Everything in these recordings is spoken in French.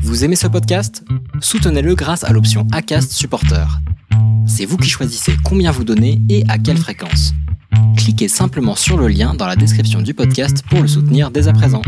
Vous aimez ce podcast ? Soutenez-le grâce à l'option Acast Supporter. C'est vous qui choisissez combien vous donnez et à quelle fréquence. Cliquez simplement sur le lien dans la description du podcast pour le soutenir dès à présent.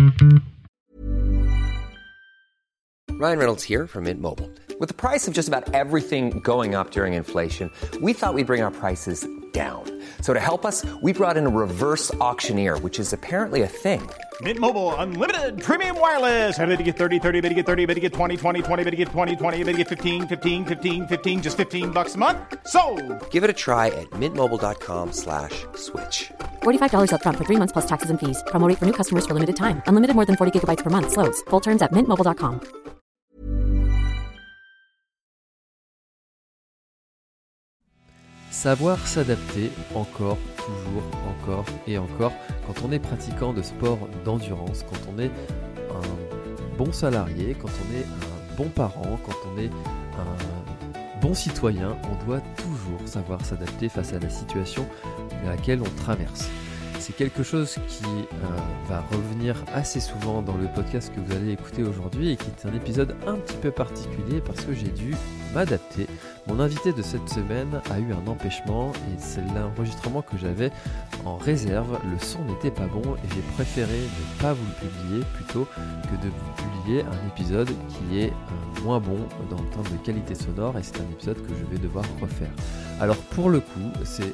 Ryan Reynolds here from Mint Mobile. With the price of just about everything going up during inflation, we thought we'd bring our prices down. So to help us, we brought in a reverse auctioneer, which is apparently a thing. Mint Mobile Unlimited Premium Wireless. How to get 30, 30, how to get 30, how to get 20, 20, 20, how to get 20, 20, how to get 15, 15, 15, 15, just $15 a month? Sold! Give it a try at mintmobile.com/switch. $45 up front for 3 months plus taxes and fees. Promo rate for new customers for limited time. Unlimited more than 40 gigabytes per month. Slows full terms at mintmobile.com. Savoir s'adapter encore, toujours, encore et encore quand on est pratiquant de sport d'endurance, quand on est un bon salarié, quand on est un bon parent, quand on est un bon citoyen, on doit toujours savoir s'adapter face à la situation à laquelle on traverse. C'est quelque chose qui va revenir assez souvent dans le podcast que vous allez écouter aujourd'hui et qui est un épisode un petit peu particulier parce que j'ai dû m'adapter. Mon invité de cette semaine a eu un empêchement et c'est l'enregistrement que j'avais en réserve. Le son n'était pas bon et j'ai préféré ne pas vous le publier plutôt que de vous publier un épisode qui est moins bon dans le terme de qualité sonore et c'est un épisode que je vais devoir refaire. Alors pour le coup, c'est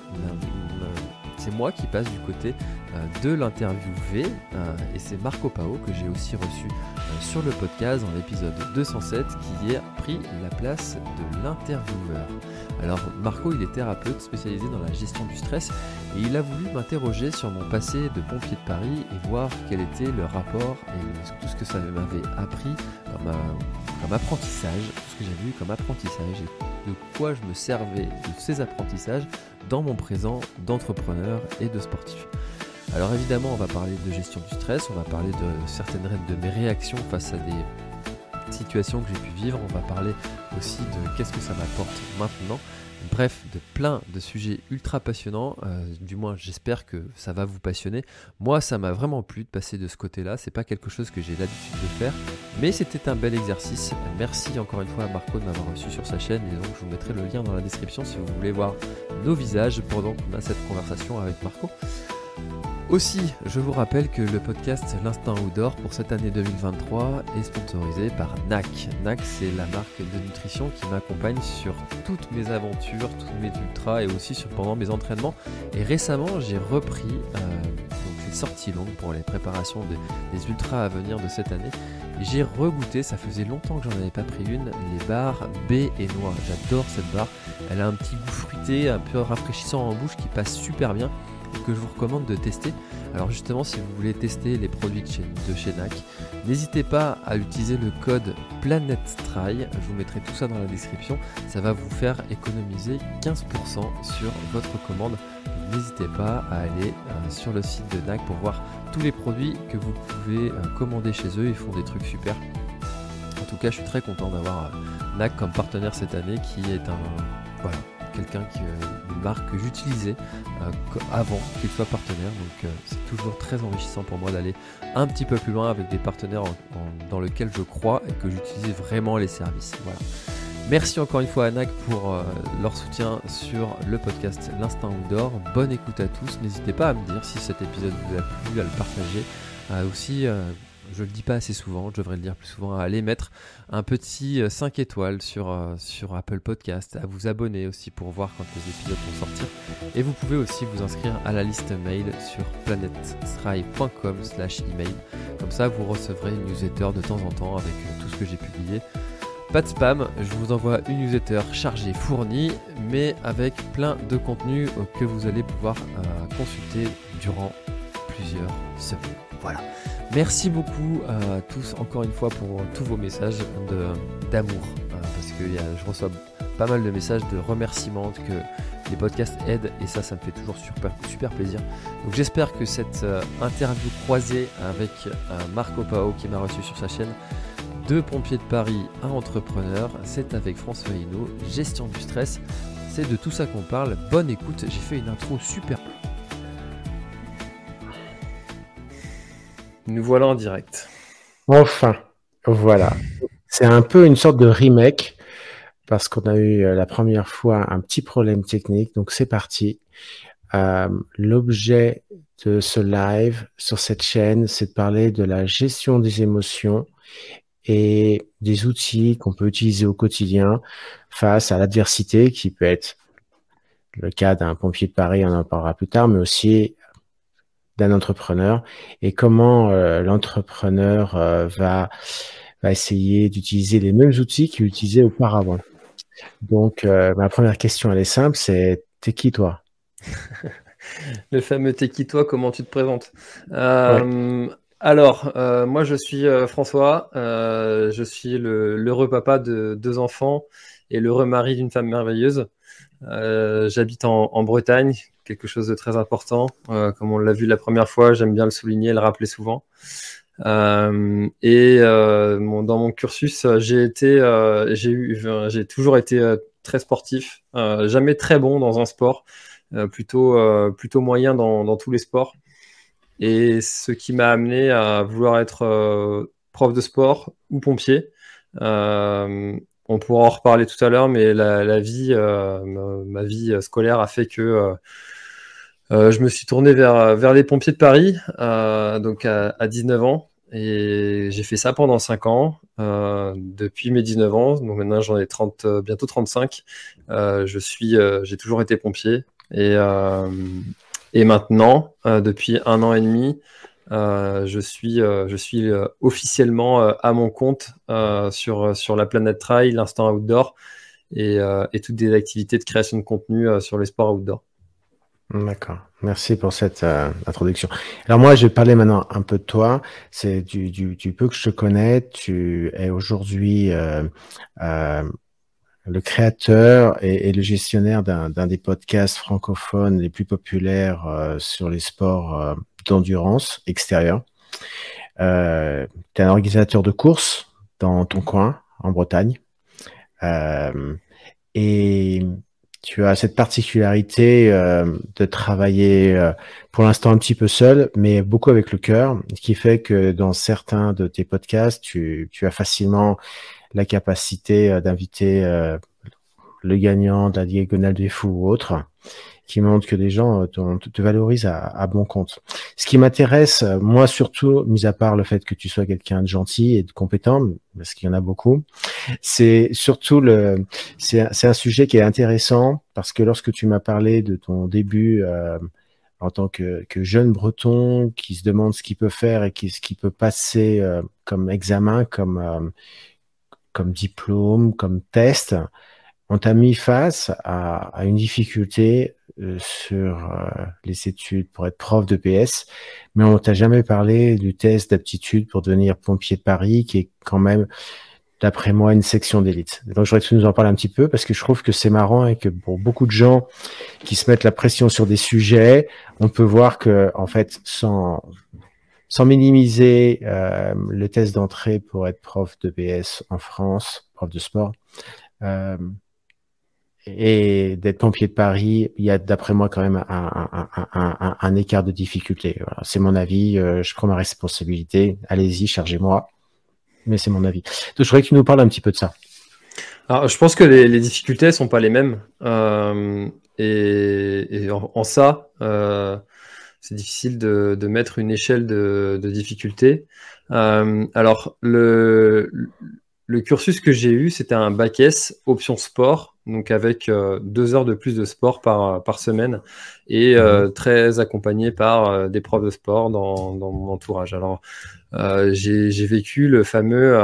moi qui passe du côté de l'interviewé et c'est Marco Pao que j'ai aussi reçu sur le podcast dans l'épisode 207 qui a pris la place de l'intervieweur. Alors Marco, il est thérapeute spécialisé dans la gestion du stress et il a voulu m'interroger sur mon passé de pompier de Paris et voir quel était le rapport et tout ce que ça m'avait appris comme apprentissage, tout ce que j'ai vu comme apprentissage et de quoi je me servais de ces apprentissages dans mon présent d'entrepreneur et de sportif. Alors évidemment, on va parler de gestion du stress, on va parler de certaines de mes réactions face à des situations que j'ai pu vivre, on va parler aussi de qu'est-ce que ça m'apporte maintenant. Bref, de plein de sujets ultra passionnants, du moins j'espère que ça va vous passionner. Moi ça m'a vraiment plu de passer de ce côté-là, c'est pas quelque chose que j'ai l'habitude de faire, mais c'était un bel exercice. Merci encore une fois à Marco de m'avoir reçu sur sa chaîne et donc je vous mettrai le lien dans la description si vous voulez voir nos visages pendant qu'on a cette conversation avec Marco. Aussi, je vous rappelle que le podcast L'Instinct Outdoor pour cette année 2023 est sponsorisé par NAC. NAC, c'est la marque de nutrition qui m'accompagne sur toutes mes aventures, tous mes ultras et aussi pendant mes entraînements. Et récemment, j'ai repris les sorties longues pour les préparations des ultras à venir de cette année. Et j'ai regoûté, ça faisait longtemps que j'en avais pas pris une, les barres baies et noix. J'adore cette barre, elle a un petit goût fruité, un peu rafraîchissant en bouche qui passe super bien. Que je vous recommande de tester. Alors justement, si vous voulez tester les produits de chez NAC, n'hésitez pas à utiliser le code PLANETTRAIL, je vous mettrai tout ça dans la description, ça va vous faire économiser 15% sur votre commande. Donc, n'hésitez pas à aller sur le site de NAC pour voir tous les produits que vous pouvez commander chez eux, ils font des trucs super. En tout cas, je suis très content d'avoir NAC comme partenaire cette année qui est une marque que j'utilisais avant qu'il soit partenaire, donc c'est toujours très enrichissant pour moi d'aller un petit peu plus loin avec des partenaires dans lesquels je crois et que j'utilise vraiment les services. Voilà. Merci encore une fois à NAC pour leur soutien sur le podcast L'Instinct Outdoor. Bonne écoute à tous, n'hésitez pas à me dire si cet épisode vous a plu, à le partager. Aussi, je le dis pas assez souvent, je devrais le dire plus souvent, à aller mettre un petit 5 étoiles sur Apple Podcast, à vous abonner aussi pour voir quand les épisodes vont sortir. Et vous pouvez aussi vous inscrire à la liste mail sur planetstrive.com/email. Comme ça, vous recevrez une newsletter de temps en temps avec tout ce que j'ai publié. Pas de spam, je vous envoie une newsletter chargée, fournie, mais avec plein de contenu que vous allez pouvoir consulter durant plusieurs semaines. Voilà. Merci beaucoup à tous encore une fois pour tous vos messages d'amour parce que je reçois pas mal de messages de remerciements que les podcasts aident et ça me fait toujours super plaisir. Donc j'espère que cette interview croisée avec Marco Pao qui m'a reçu sur sa chaîne de pompier de Paris à entrepreneur, c'est avec François Hinault, gestion du stress, c'est de tout ça qu'on parle. Bonne écoute, j'ai fait une intro super. Nous voilà en direct. Enfin, voilà. C'est un peu une sorte de remake parce qu'on a eu la première fois un petit problème technique. Donc, c'est parti. L'objet de ce live sur cette chaîne, c'est de parler de la gestion des émotions et des outils qu'on peut utiliser au quotidien face à l'adversité qui peut être le cas d'un pompier de Paris, on en parlera plus tard, mais aussi d'un entrepreneur et comment l'entrepreneur va essayer d'utiliser les mêmes outils qu'il utilisait auparavant. Donc, ma première question, elle est simple, c'est t'es qui toi? Le fameux t'es qui toi, comment tu te présentes? Ouais. Alors, moi je suis François, je suis l'heureux papa de 2 enfants et l'heureux mari d'une femme merveilleuse. J'habite en Bretagne, quelque chose de très important. Comme on l'a vu la première fois, j'aime bien le souligner et le rappeler souvent. Dans mon cursus, j'ai toujours été très sportif, jamais très bon dans un sport, plutôt moyen dans tous les sports. Et ce qui m'a amené à vouloir être prof de sport ou pompier. On pourra en reparler tout à l'heure, mais ma vie scolaire a fait que je me suis tourné vers les pompiers de Paris, donc à 19 ans. Et j'ai fait ça pendant 5 ans, depuis mes 19 ans. Donc maintenant, j'en ai 30, bientôt 35. J'ai toujours été pompier. Et maintenant, depuis 1 an et demi, je suis officiellement à mon compte sur la planète Trail, l'Instant Outdoor et toutes des activités de création de contenu sur les sports outdoor. D'accord. Merci pour cette introduction. Alors moi, je vais parler maintenant un peu de toi. C'est du peu que je te connais. Tu es aujourd'hui le créateur et le gestionnaire d'un des podcasts francophones les plus populaires sur les sports d'endurance extérieure. Tu es un organisateur de courses dans ton coin, en Bretagne. Et tu as cette particularité de travailler pour l'instant un petit peu seul, mais beaucoup avec le cœur, ce qui fait que dans certains de tes podcasts, tu as facilement la capacité d'inviter le gagnant de la Diagonale des Fous ou autre, qui montre que les gens te valorisent à bon compte. Ce qui m'intéresse, moi surtout, mis à part le fait que tu sois quelqu'un de gentil et de compétent, parce qu'il y en a beaucoup, c'est surtout c'est un sujet qui est intéressant parce que lorsque tu m'as parlé de ton début en tant que jeune breton qui se demande ce qu'il peut faire et ce qu'il peut passer comme examen, comme diplôme, comme test, on t'a mis face à une difficulté sur les études pour être prof de PS, mais on t'a jamais parlé du test d'aptitude pour devenir pompier de Paris, qui est quand même, d'après moi, une section d'élite. Donc, je voudrais que tu nous en parles un petit peu, parce que je trouve que c'est marrant et que pour beaucoup de gens qui se mettent la pression sur des sujets, on peut voir que, en fait, sans minimiser le test d'entrée pour être prof de PS en France, prof de sport, et d'être pompier de Paris, il y a d'après moi quand même un écart de difficulté. Voilà, c'est mon avis, je prends ma responsabilité. Allez-y, chargez-moi. Mais c'est mon avis. Donc je voudrais que tu nous parles un petit peu de ça. Alors, je pense que les difficultés sont pas les mêmes. Et en ça, c'est difficile de mettre une échelle de difficulté. Alors, le cursus que j'ai eu, c'était un bac S, option sport, donc avec 2 heures de plus de sport par semaine et très accompagné par des profs de sport dans mon entourage. Alors, j'ai vécu le fameux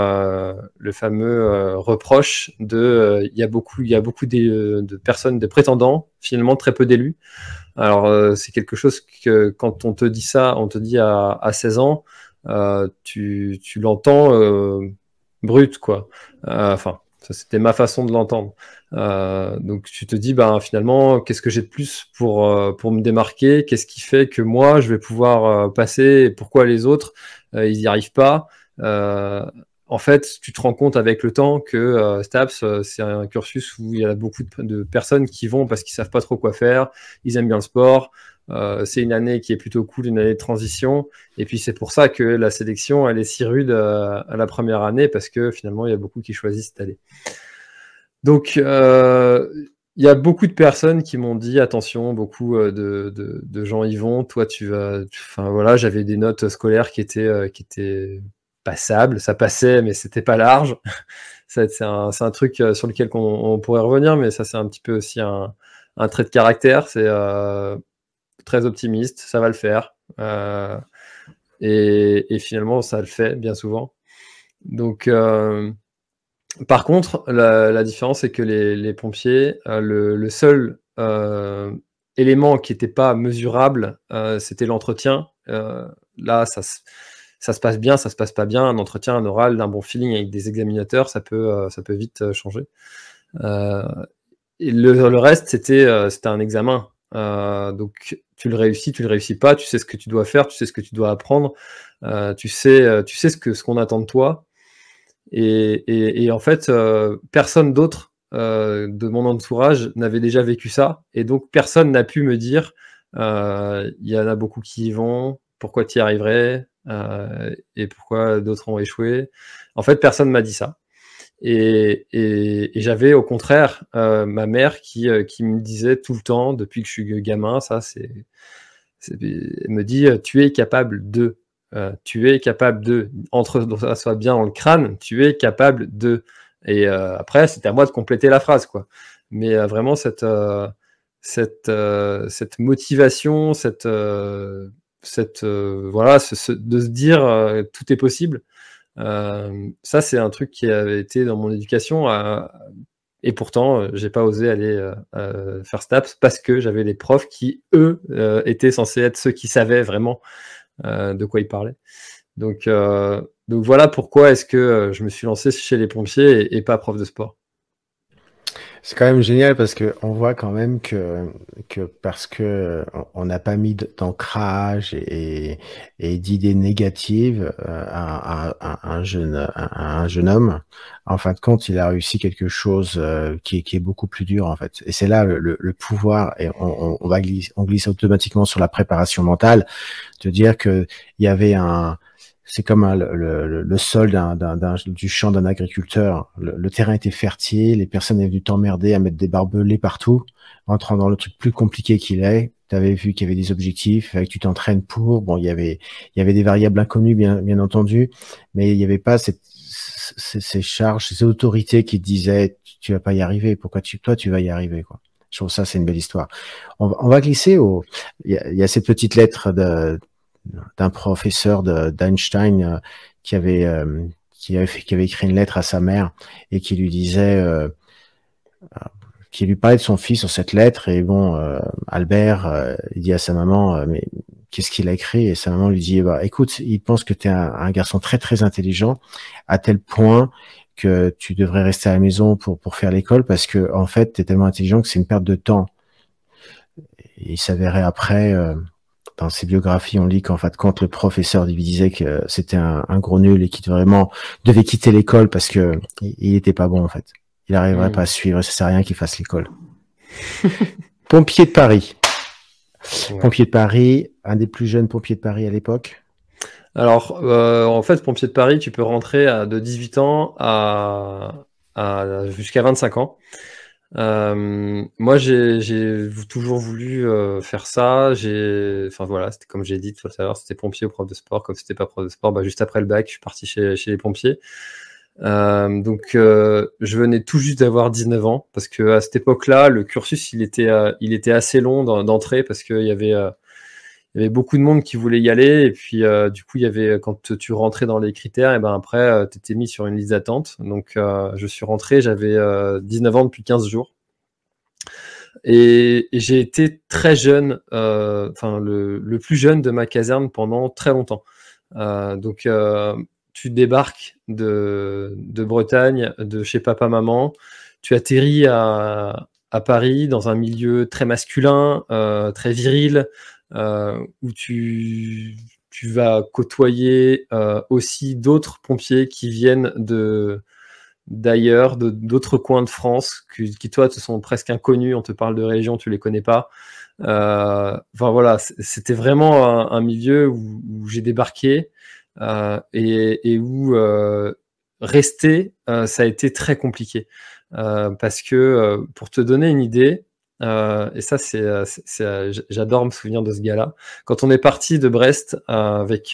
reproche de il y a beaucoup de personnes, de prétendants, finalement très peu d'élus. Alors, c'est quelque chose que quand on te dit ça, on te dit à 16 ans, tu l'entends brut, quoi. Enfin, ça c'était ma façon de l'entendre. Donc tu te dis, finalement, qu'est-ce que j'ai de plus pour me démarquer? Qu'est-ce qui fait que moi, je vais pouvoir passer? Et pourquoi les autres, ils n'y arrivent pas? En fait, tu te rends compte avec le temps que STAPS, c'est un cursus où il y a beaucoup de personnes qui vont parce qu'ils savent pas trop quoi faire, ils aiment bien le sport, c'est une année qui est plutôt cool, une année de transition. Et puis c'est pour ça que la sélection, elle est si rude à la première année, parce que finalement, il y a beaucoup qui choisissent cette année. Donc, il y a beaucoup de personnes qui m'ont dit attention, beaucoup de gens y vont. Toi, enfin voilà, j'avais des notes scolaires qui étaient passables, ça passait, mais c'était pas large. C'est un truc sur lequel on pourrait revenir, mais ça c'est un petit peu aussi un trait de caractère. C'est très optimiste, ça va le faire, et finalement ça le fait bien souvent. Donc par contre, la différence, c'est que les pompiers, le seul élément qui n'était pas mesurable, c'était l'entretien. Là, ça se passe bien, ça se passe pas bien. Un entretien, un oral, d'un bon feeling avec des examinateurs, ça peut vite changer. Et le reste, c'était un examen. Donc, tu le réussis pas. Tu sais ce que tu dois faire, tu sais ce que tu dois apprendre. Tu sais ce qu'on attend de toi. Et en fait, personne d'autre de mon entourage n'avait déjà vécu ça, et donc personne n'a pu me dire il y en a beaucoup qui y vont, pourquoi tu y arriverais, et pourquoi d'autres ont échoué. En fait, personne m'a dit ça. Et j'avais au contraire ma mère qui me disait tout le temps, depuis que je suis gamin, elle me dit tu es capable de. Tu es capable de, ça soit bien dans le crâne, tu es capable de. Et après, c'était à moi de compléter la phrase, quoi. Mais vraiment, cette motivation, voilà, de se dire tout est possible, ça, c'est un truc qui avait été dans mon éducation. Et pourtant, j'ai pas osé aller faire STAPS, parce que j'avais des profs qui, eux, étaient censés être ceux qui savaient vraiment de quoi il parlait. Donc voilà pourquoi est-ce que je me suis lancé chez les pompiers et pas prof de sport. C'est quand même génial, parce que on voit quand même que parce que on n'a pas mis d'ancrage et d'idées négatives à un jeune homme, en fin de compte, il a réussi quelque chose qui est beaucoup plus dur, en fait. Et c'est là le pouvoir, et on glisse automatiquement sur la préparation mentale, de dire que il y avait c'est comme le sol du champ d'un agriculteur. Le terrain était fertile, les personnes étaient venues t'emmerder à mettre des barbelés partout, entrant dans le truc plus compliqué qu'il est. Tu avais vu qu'il y avait des objectifs, que tu t'entraînes pour. Bon, il y avait des variables inconnues, bien entendu, mais il n'y avait pas ces charges, ces autorités qui te disaient tu vas pas y arriver. Pourquoi toi tu vas y arriver, quoi. Je trouve ça, c'est une belle histoire. On va glisser il y a cette petite lettre d'un professeur d'Einstein qui avait écrit une lettre à sa mère, et qui lui disait, qui lui parlait de son fils sur cette lettre. Et bon, Albert, il dit à sa maman, mais qu'est-ce qu'il a écrit? Et sa maman lui dit, bah, écoute, il pense que tu es un garçon très très intelligent, à tel point que tu devrais rester à la maison pour faire l'école, parce que en fait, tu es tellement intelligent que c'est une perte de temps. Et il s'avérait après, dans ses biographies, on lit qu'en fait, quand le professeur lui disait que c'était un gros nul et qu'il devait quitter l'école parce que il était pas bon, en fait. Il n'arriverait pas à suivre, ça sert à rien qu'il fasse l'école. Pompier de Paris. Ouais. Pompier de Paris, un des plus jeunes pompiers de Paris à l'époque. Alors, en fait, pompier de Paris, tu peux rentrer de 18 ans à jusqu'à 25 ans. Moi, j'ai toujours voulu faire ça. Enfin voilà, c'était comme j'ai dit tout à l'heure, c'était pompier ou prof de sport. Comme c'était pas prof de sport, juste après le bac, je suis parti chez les pompiers. Donc, je venais tout juste d'avoir 19 ans, parce que à cette époque-là, le cursus il était assez long d'entrée, parce qu'il y avait beaucoup de monde qui voulait y aller, et puis du coup, il y avait, quand tu rentrais dans les critères, et ben après, tu étais mis sur une liste d'attente. Donc, je suis rentré, j'avais 19 ans depuis 15 jours. Et j'ai été très jeune, le plus jeune de ma caserne pendant très longtemps. Donc, tu débarques de Bretagne, de chez papa-maman, tu atterris à Paris, dans un milieu très masculin, très viril, où tu vas côtoyer aussi d'autres pompiers qui viennent de d'ailleurs, d'autres coins de France qui toi te sont presque inconnus. On te parle de régions, tu les connais pas. Enfin voilà, c'était vraiment un milieu où j'ai débarqué et où rester, ça a été très compliqué. Parce que pour te donner une idée, et ça j'adore me souvenir de ce gars-là. Quand on est parti de Brest avec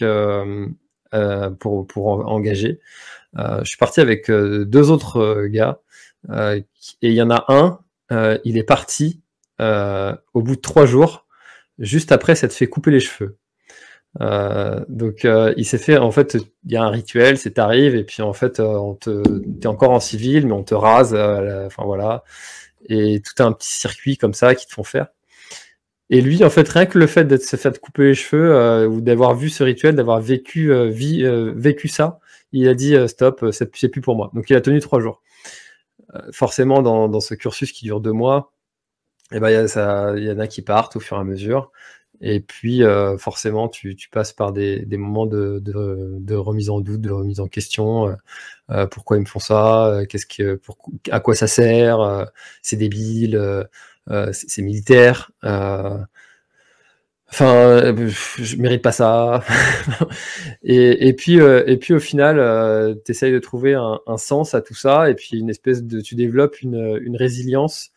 pour engager, je suis parti avec 2 autres gars et il y en a un, il est parti au bout de 3 jours, juste après s'être fait couper les cheveux. Donc il s'est fait, en fait, il y a un rituel, c'est t'arrives et puis en fait t'es encore en civil, mais on te rase, enfin voilà, et tout un petit circuit comme ça qui te font faire. Et lui, en fait, rien que le fait de se faire couper les cheveux ou d'avoir vu ce rituel, d'avoir vécu ça, il a dit stop, c'est plus pour moi. Donc il a tenu 3 jours. Forcément, dans ce cursus qui dure 2 mois, et ben il y en a qui partent au fur et à mesure. Et puis forcément, tu passes par des moments de remise en doute, de remise en question. Pourquoi ils me font ça? À quoi ça sert? C'est débile. C'est militaire. Enfin, je mérite pas ça. et puis au final, tu essayes de trouver un sens à tout ça, et puis tu développes une résilience.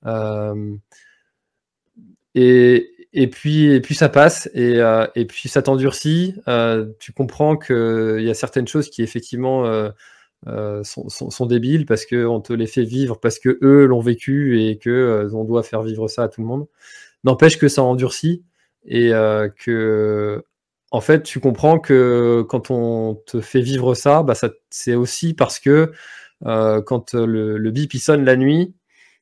Et puis ça passe, et puis ça t'endurcit. Tu comprends qu'il y a certaines choses qui effectivement sont débiles parce qu'on te les fait vivre, parce que eux l'ont vécu et que on doit faire vivre ça à tout le monde. N'empêche que ça endurcit, et que en fait tu comprends que quand on te fait vivre ça, bah c'est aussi parce que quand le bip il sonne la nuit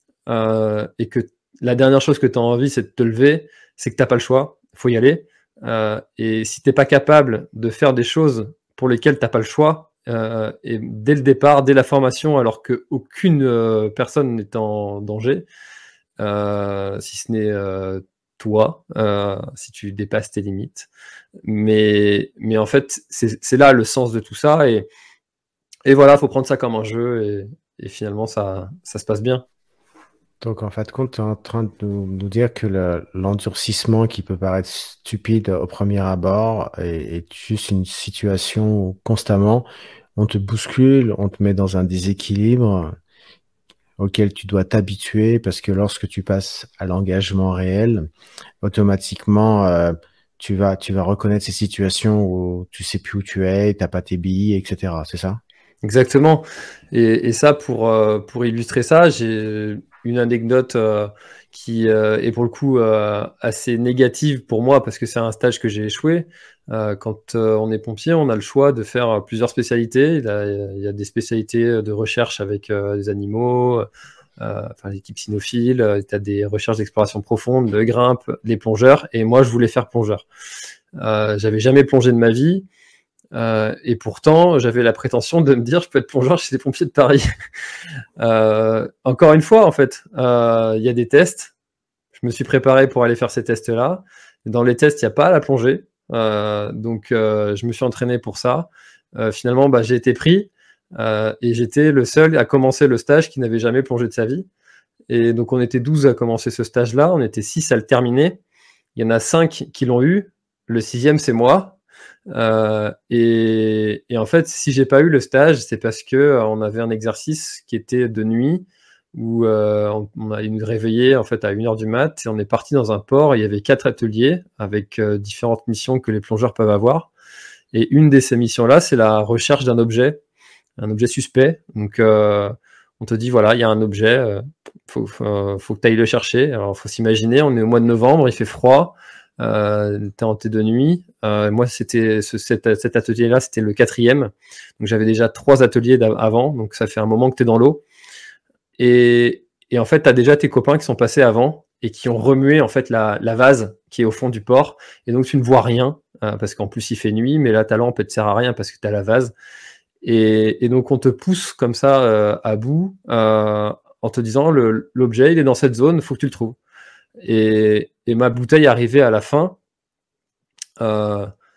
et que la dernière chose que tu as envie c'est de te lever, c'est que t'as pas le choix, faut y aller. Et si t'es pas capable de faire des choses pour lesquelles t'as pas le choix, et dès le départ, dès la formation, alors qu'aucune personne n'est en danger, si ce n'est toi, si tu dépasses tes limites. Mais en fait, c'est là le sens de tout ça, et voilà, faut prendre ça comme un jeu, et finalement ça se passe bien. Donc, en fin de compte, tu es en train de nous dire que l'endurcissement qui peut paraître stupide au premier abord est juste une situation où constamment on te bouscule, on te met dans un déséquilibre auquel tu dois t'habituer, parce que lorsque tu passes à l'engagement réel, automatiquement, tu vas reconnaître ces situations où tu sais plus où tu es, t'as pas tes billes, etc. C'est ça? Exactement. Et ça, pour illustrer ça, j'ai une anecdote qui est pour le coup assez négative pour moi, parce que c'est un stage que j'ai échoué. Quand on est pompier, on a le choix de faire plusieurs spécialités. Il y a des spécialités de recherche avec des animaux, enfin l'équipe cynophile, tu as des recherches d'exploration profonde, de grimpe, les plongeurs, et moi je voulais faire plongeur. J'avais jamais plongé de ma vie. Et pourtant, j'avais la prétention de me dire je peux être plongeur chez les pompiers de Paris. Encore une fois, en fait, il y a des tests. Je me suis préparé pour aller faire ces tests-là. Dans les tests, il n'y a pas la plongée. Donc, je me suis entraîné pour ça. Finalement, bah, j'ai été pris et j'étais le seul à commencer le stage qui n'avait jamais plongé de sa vie. Et donc, on était 12 à commencer ce stage-là. On était 6 à le terminer. Il y en a 5 qui l'ont eu. Le 6e, c'est moi. Et en fait, si j'ai pas eu le stage, c'est parce que on avait un exercice qui était de nuit où on a nous réveillé en fait à 1h du mat, et on est parti dans un port. Il y avait 4 ateliers avec différentes missions que les plongeurs peuvent avoir. Et une de ces missions-là, c'est la recherche d'un objet, un objet suspect. Donc on te dit voilà, il y a un objet, faut que tu ailles le chercher. Alors faut s'imaginer, on est au mois de novembre, il fait froid. T'es en thé de nuit. Moi, c'était cet atelier-là, c'était le 4e. Donc, j'avais déjà 3 ateliers avant. Donc, ça fait un moment que t'es dans l'eau. Et en fait, t'as déjà tes copains qui sont passés avant et qui ont remué en fait la vase qui est au fond du port. Et donc, tu ne vois rien parce qu'en plus, il fait nuit. Mais là, ta lampe, elle te sert à rien parce que t'as la vase. Et donc, on te pousse comme ça à bout en te disant l'objet, il est dans cette zone, faut que tu le trouves. Et ma bouteille arrivait à la fin,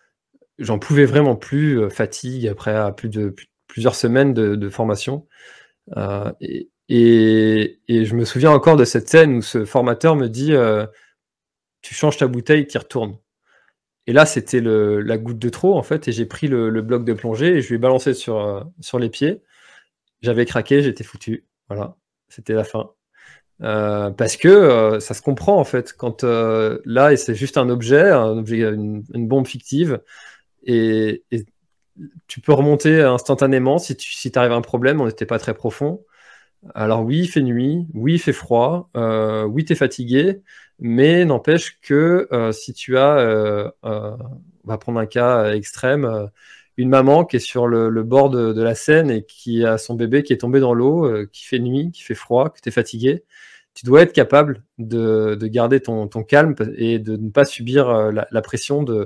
j'en pouvais vraiment plus, fatigue après plusieurs semaines de formation. Et je me souviens encore de cette scène où ce formateur me dit tu changes ta bouteille, tu y retournes. Et là, c'était la goutte de trop, en fait, et j'ai pris le bloc de plongée et je lui ai balancé sur les pieds. J'avais craqué, j'étais foutu. Voilà, c'était la fin. Parce que ça se comprend, en fait, quand là, et c'est juste un objet, une bombe fictive, et tu peux remonter instantanément si tu arrives à un problème, on n'était pas très profond. Alors oui, il fait nuit, oui, il fait froid, oui, tu es fatigué, mais n'empêche que si tu as, on va prendre un cas extrême, une maman qui est sur le bord de la Seine et qui a son bébé qui est tombé dans l'eau, qui fait nuit, qui fait froid, que tu es fatigué, tu dois être capable de garder ton calme et de ne pas subir la pression de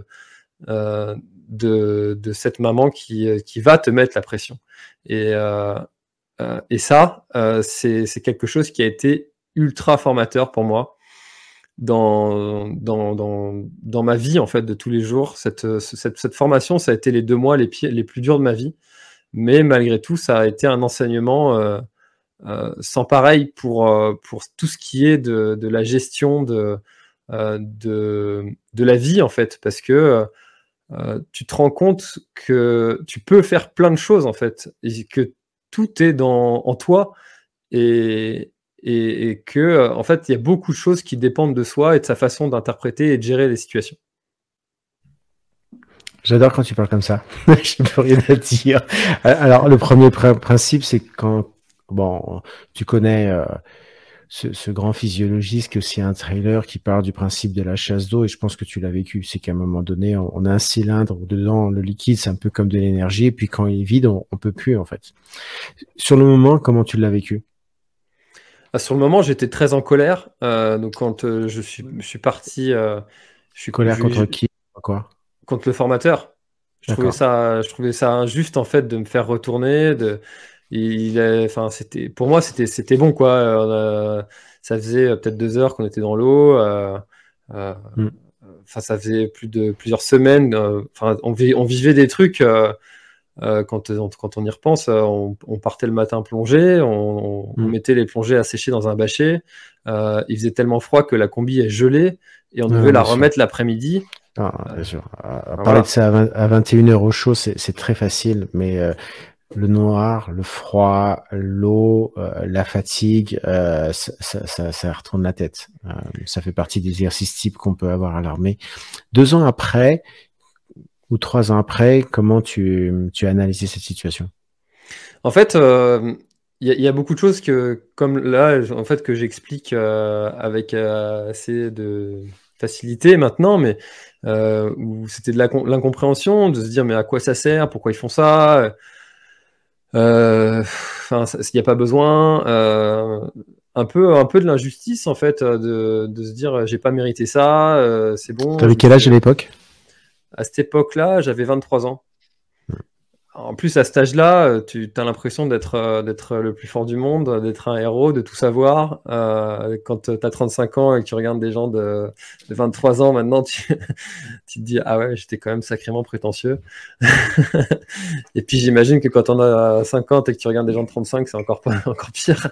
cette maman qui va te mettre la pression. Et ça, c'est quelque chose qui a été ultra formateur pour moi dans ma vie, en fait, de tous les jours. Cette formation, ça a été les 2 mois les plus durs de ma vie. Mais malgré tout, ça a été un enseignement sans pareil pour tout ce qui est de la gestion de la vie, en fait. Parce que tu te rends compte que tu peux faire plein de choses, en fait. Et que tout est en toi et que en fait il y a beaucoup de choses qui dépendent de soi et de sa façon d'interpréter et de gérer les situations. J'adore quand tu parles comme ça. Je n'ai plus rien à dire. Alors le premier principe, c'est quand tu connais ce grand physiologiste qui est aussi un trailer qui parle du principe de la chasse d'eau, et je pense que tu l'as vécu. C'est qu'à un moment donné, on a un cylindre où dedans le liquide, c'est un peu comme de l'énergie, et puis quand il est vide, on peut plus, en fait. Sur le moment, comment tu l'as vécu? Sur le moment, j'étais très en colère. Donc quand je suis parti, Colère contre qui? Quoi? Contre le formateur. Je trouvais ça injuste, en fait, de me faire retourner. Pour moi, c'était bon, quoi. Ça faisait peut-être 2 heures qu'on était dans l'eau. Ça faisait plusieurs semaines. On vivait des trucs. Quand on y repense, on partait le matin plonger, on mettait les plongées à sécher dans un bâcher. Il faisait tellement froid que la combi est gelée et on devait la remettre l'après-midi. Bien sûr. Parler de ça à 21h au chaud, c'est très facile, mais le noir, le froid, l'eau, la fatigue, ça retourne la tête. Ça fait partie des exercices types qu'on peut avoir à l'armée. 2 ans après, ou 3 ans après, comment tu as analysé cette situation? En fait, il y a beaucoup de choses comme là, en fait, que j'explique avec assez de facilité maintenant, mais où c'était de l'incompréhension, de se dire mais à quoi ça sert, pourquoi ils font ça, il n'y a pas besoin, un peu de l'injustice, en fait, de se dire j'ai pas mérité ça, c'est bon. T'avais quel âge à l'époque? À cette époque-là, j'avais 23 ans. En plus, à cet âge-là, tu as l'impression d'être le plus fort du monde, d'être un héros, de tout savoir. Quand tu as 35 ans et que tu regardes des gens de 23 ans, maintenant, tu te dis « Ah ouais, j'étais quand même sacrément prétentieux. » Et puis, j'imagine que quand on a 50 et que tu regardes des gens de 35, c'est encore pire.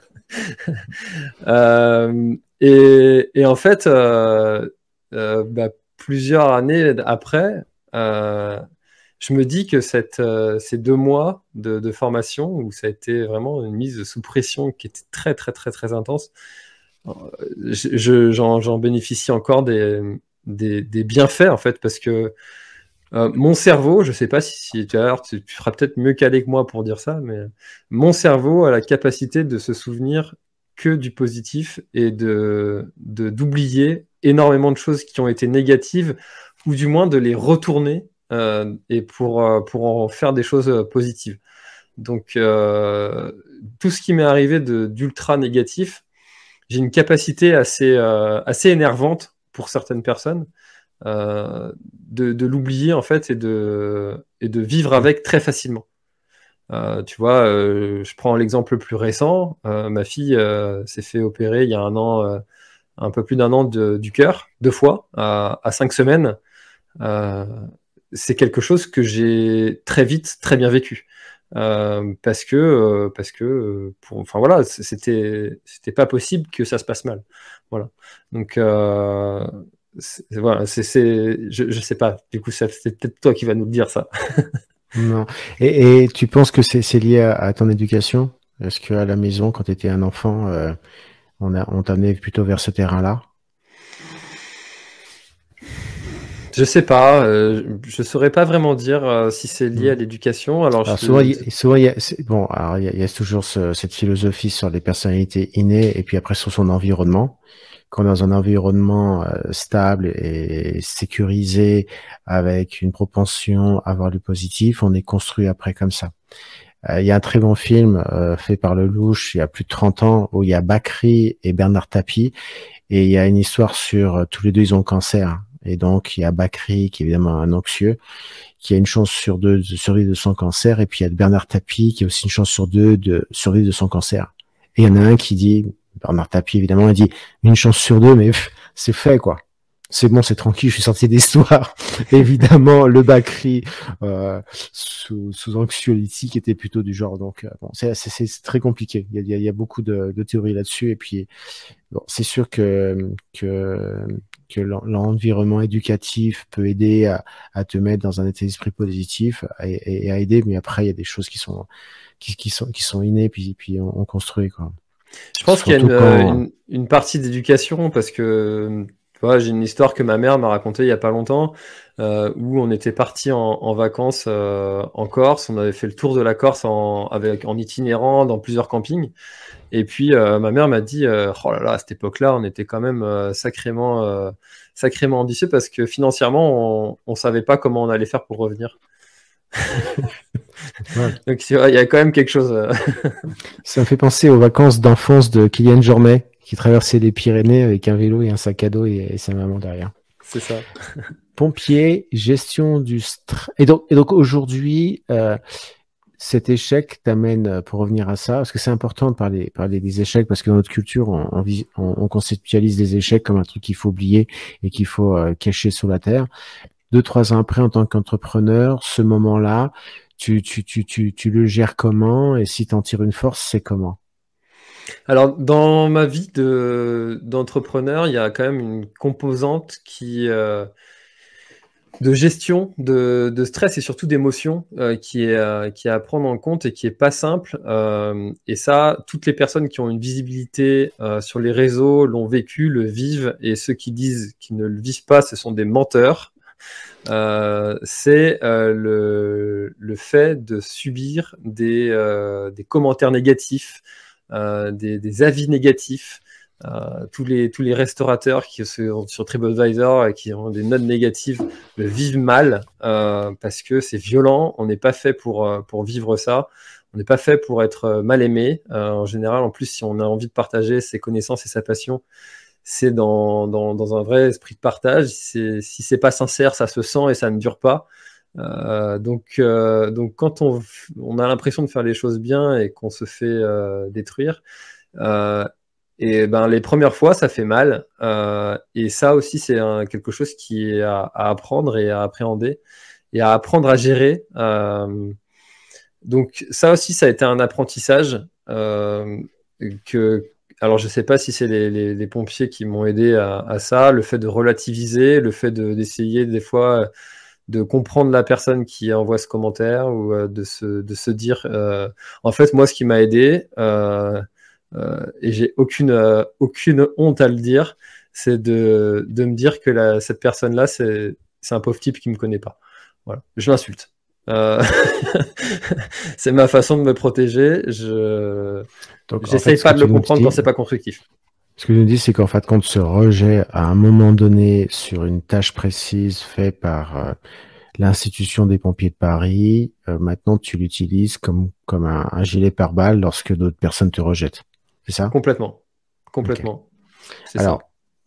Et en fait, plusieurs années après, je me dis que ces 2 mois de formation où ça a été vraiment une mise sous pression qui était très très très très intense, j'en bénéficie encore des bienfaits, en fait, parce que mon cerveau, je sais pas si tu feras peut-être mieux calé que moi pour dire ça, mais mon cerveau a la capacité de se souvenir que du positif et d'oublier énormément de choses qui ont été négatives, ou du moins de les retourner et pour en faire des choses positives. Donc tout ce qui m'est arrivé d'ultra négatif, j'ai une capacité assez énervante pour certaines personnes de l'oublier, en fait, et de vivre avec très facilement. Tu vois, je prends l'exemple le plus récent. Ma fille s'est fait opérer il y a un peu plus d'1 an du cœur, 2 fois, à 5 semaines. C'est quelque chose que j'ai très vite, très bien vécu. parce que enfin voilà, c'était pas possible que ça se passe mal. Voilà. Donc voilà, je sais pas. Du coup, c'est peut-être toi qui va nous le dire ça. Non. Et tu penses que c'est lié à ton éducation? Est-ce qu'à la maison, quand tu étais un enfant, on t'amenait plutôt vers ce terrain-là? Je sais pas, je saurais pas vraiment dire si c'est lié à l'éducation. Alors souvent, bon, alors il y a toujours cette philosophie sur les personnalités innées et puis après sur son environnement. Quand dans un environnement stable et sécurisé, avec une propension à avoir du positif, on est construit après comme ça. Il y a un très bon film fait par Lelouch il y a plus de 30 ans où il y a Bakri et Bernard Tapie et il y a une histoire sur tous les deux ils ont le cancer. Et donc, il y a Bakri, qui est évidemment un anxieux, qui a une chance sur 2 de survivre de son cancer. Et puis, il y a Bernard Tapie, qui a aussi une chance sur 2 de survivre de son cancer. Et il y en a un qui dit, Bernard Tapie, évidemment, il dit, une chance sur 2, mais c'est fait, quoi. C'est bon, c'est tranquille, je suis sorti d'histoire. Évidemment, le Bakri, sous anxiolytique était plutôt du genre. Donc, bon, c'est très compliqué. Il y a beaucoup de théories là-dessus. Et puis, bon, c'est sûr que l'environnement éducatif peut aider à te mettre dans un état d'esprit positif et à aider, mais après il y a des choses qui sont innées puis on construit, quoi. Je pense qu'il y a une partie d'éducation parce que tu vois, j'ai une histoire que ma mère m'a racontée il y a pas longtemps où on était parti en vacances en Corse, on avait fait le tour de la Corse en itinérant dans plusieurs campings. Et puis ma mère m'a dit oh là là, à cette époque-là, on était quand même sacrément ambitieux parce que financièrement, on savait pas comment on allait faire pour revenir. Ouais. Donc il y a quand même quelque chose. Ça me fait penser aux vacances d'enfance de Kylian Jornet qui traversait les Pyrénées avec un vélo et un sac à dos et sa maman derrière. C'est ça. Pompier, gestion du stress. Et donc aujourd'hui, cet échec t'amène, pour revenir à ça, parce que c'est important de parler des échecs, parce que dans notre culture, on conceptualise les échecs comme un truc qu'il faut oublier et qu'il faut cacher sous la terre. 2-3 ans après, en tant qu'entrepreneur, ce moment-là, tu le gères comment? Et si t'en tires une force, c'est comment? Alors, dans ma vie d'entrepreneur, il y a quand même une composante de gestion de stress et surtout d'émotion qui est à prendre en compte et qui est pas simple. Et ça, toutes les personnes qui ont une visibilité sur les réseaux l'ont vécu, le vivent, et ceux qui disent qu'ils ne le vivent pas, ce sont des menteurs. C'est le fait de subir des commentaires négatifs, des avis négatifs. Tous les restaurateurs qui sont sur TripAdvisor et qui ont des notes négatives le vivent mal parce que c'est violent. On n'est pas fait pour vivre ça. On n'est pas fait pour être mal aimé. En général, en plus, si on a envie de partager ses connaissances et sa passion, c'est dans un vrai esprit de partage. Si c'est pas sincère, ça se sent et ça ne dure pas. Donc quand on a l'impression de faire les choses bien et qu'on se fait détruire, et ben les premières fois ça fait mal, et ça aussi c'est quelque chose qui est à apprendre et à appréhender et à apprendre à gérer. Donc ça aussi ça a été un apprentissage alors je sais pas si c'est les pompiers qui m'ont aidé à ça, le fait de relativiser, le fait d'essayer des fois de comprendre la personne qui envoie ce commentaire ou de se dire en fait moi ce qui m'a aidé et j'ai aucune honte à le dire, c'est de me dire que cette personne là c'est un pauvre type qui me connaît pas. Voilà, je l'insulte. C'est ma façon de me protéger. J'essaye pas de le comprendre quand c'est pas constructif. Ce que tu nous dis, c'est qu'en fait, quand ce rejet, à un moment donné, sur une tâche précise faite par l'institution des pompiers de Paris, maintenant tu l'utilises comme un gilet pare-balles lorsque d'autres personnes te rejettent. C'est ça? Complètement. Okay. C'est alors,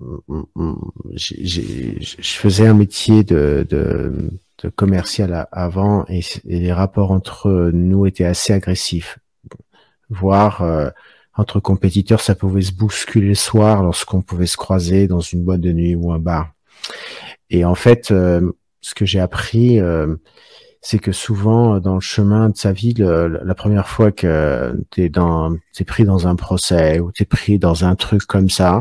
je faisais un métier de commercial avant et les rapports entre nous étaient assez agressifs. Voire entre compétiteurs, ça pouvait se bousculer le soir lorsqu'on pouvait se croiser dans une boîte de nuit ou un bar. Et en fait, ce que j'ai appris, c'est que souvent dans le chemin de sa vie, la première fois que t'es pris dans un procès ou t'es pris dans un truc comme ça,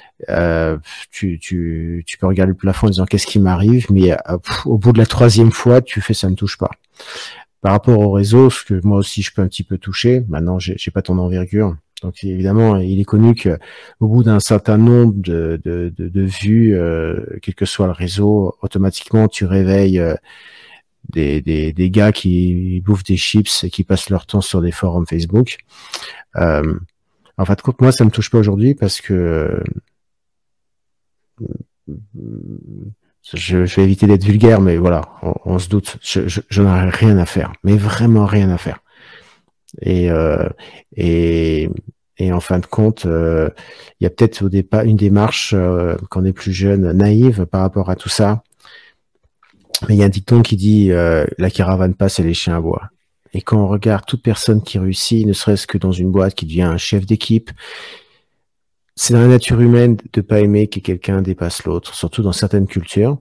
tu peux regarder le plafond en disant qu'est-ce qui m'arrive, mais au bout de la troisième fois, tu fais ça ne touche pas. Par rapport au réseau, ce que moi aussi je peux un petit peu toucher, maintenant j'ai pas ton envergure. Donc évidemment, il est connu que au bout d'un certain nombre de vues, quel que soit le réseau, automatiquement tu réveilles des gars qui bouffent des chips et qui passent leur temps sur des forums Facebook. En fait, compte, moi ça me touche pas aujourd'hui parce que je vais éviter d'être vulgaire, mais voilà, on se doute, je n'en ai rien à faire, mais vraiment rien à faire. Et en fin de compte, il y a peut-être au départ une démarche quand on est plus jeune, naïve par rapport à tout ça. Mais il y a un dicton qui dit la caravane passe et les chiens aboient. Et quand on regarde toute personne qui réussit, ne serait-ce que dans une boîte, qui devient un chef d'équipe, c'est dans la nature humaine de pas aimer que quelqu'un dépasse l'autre, surtout dans certaines cultures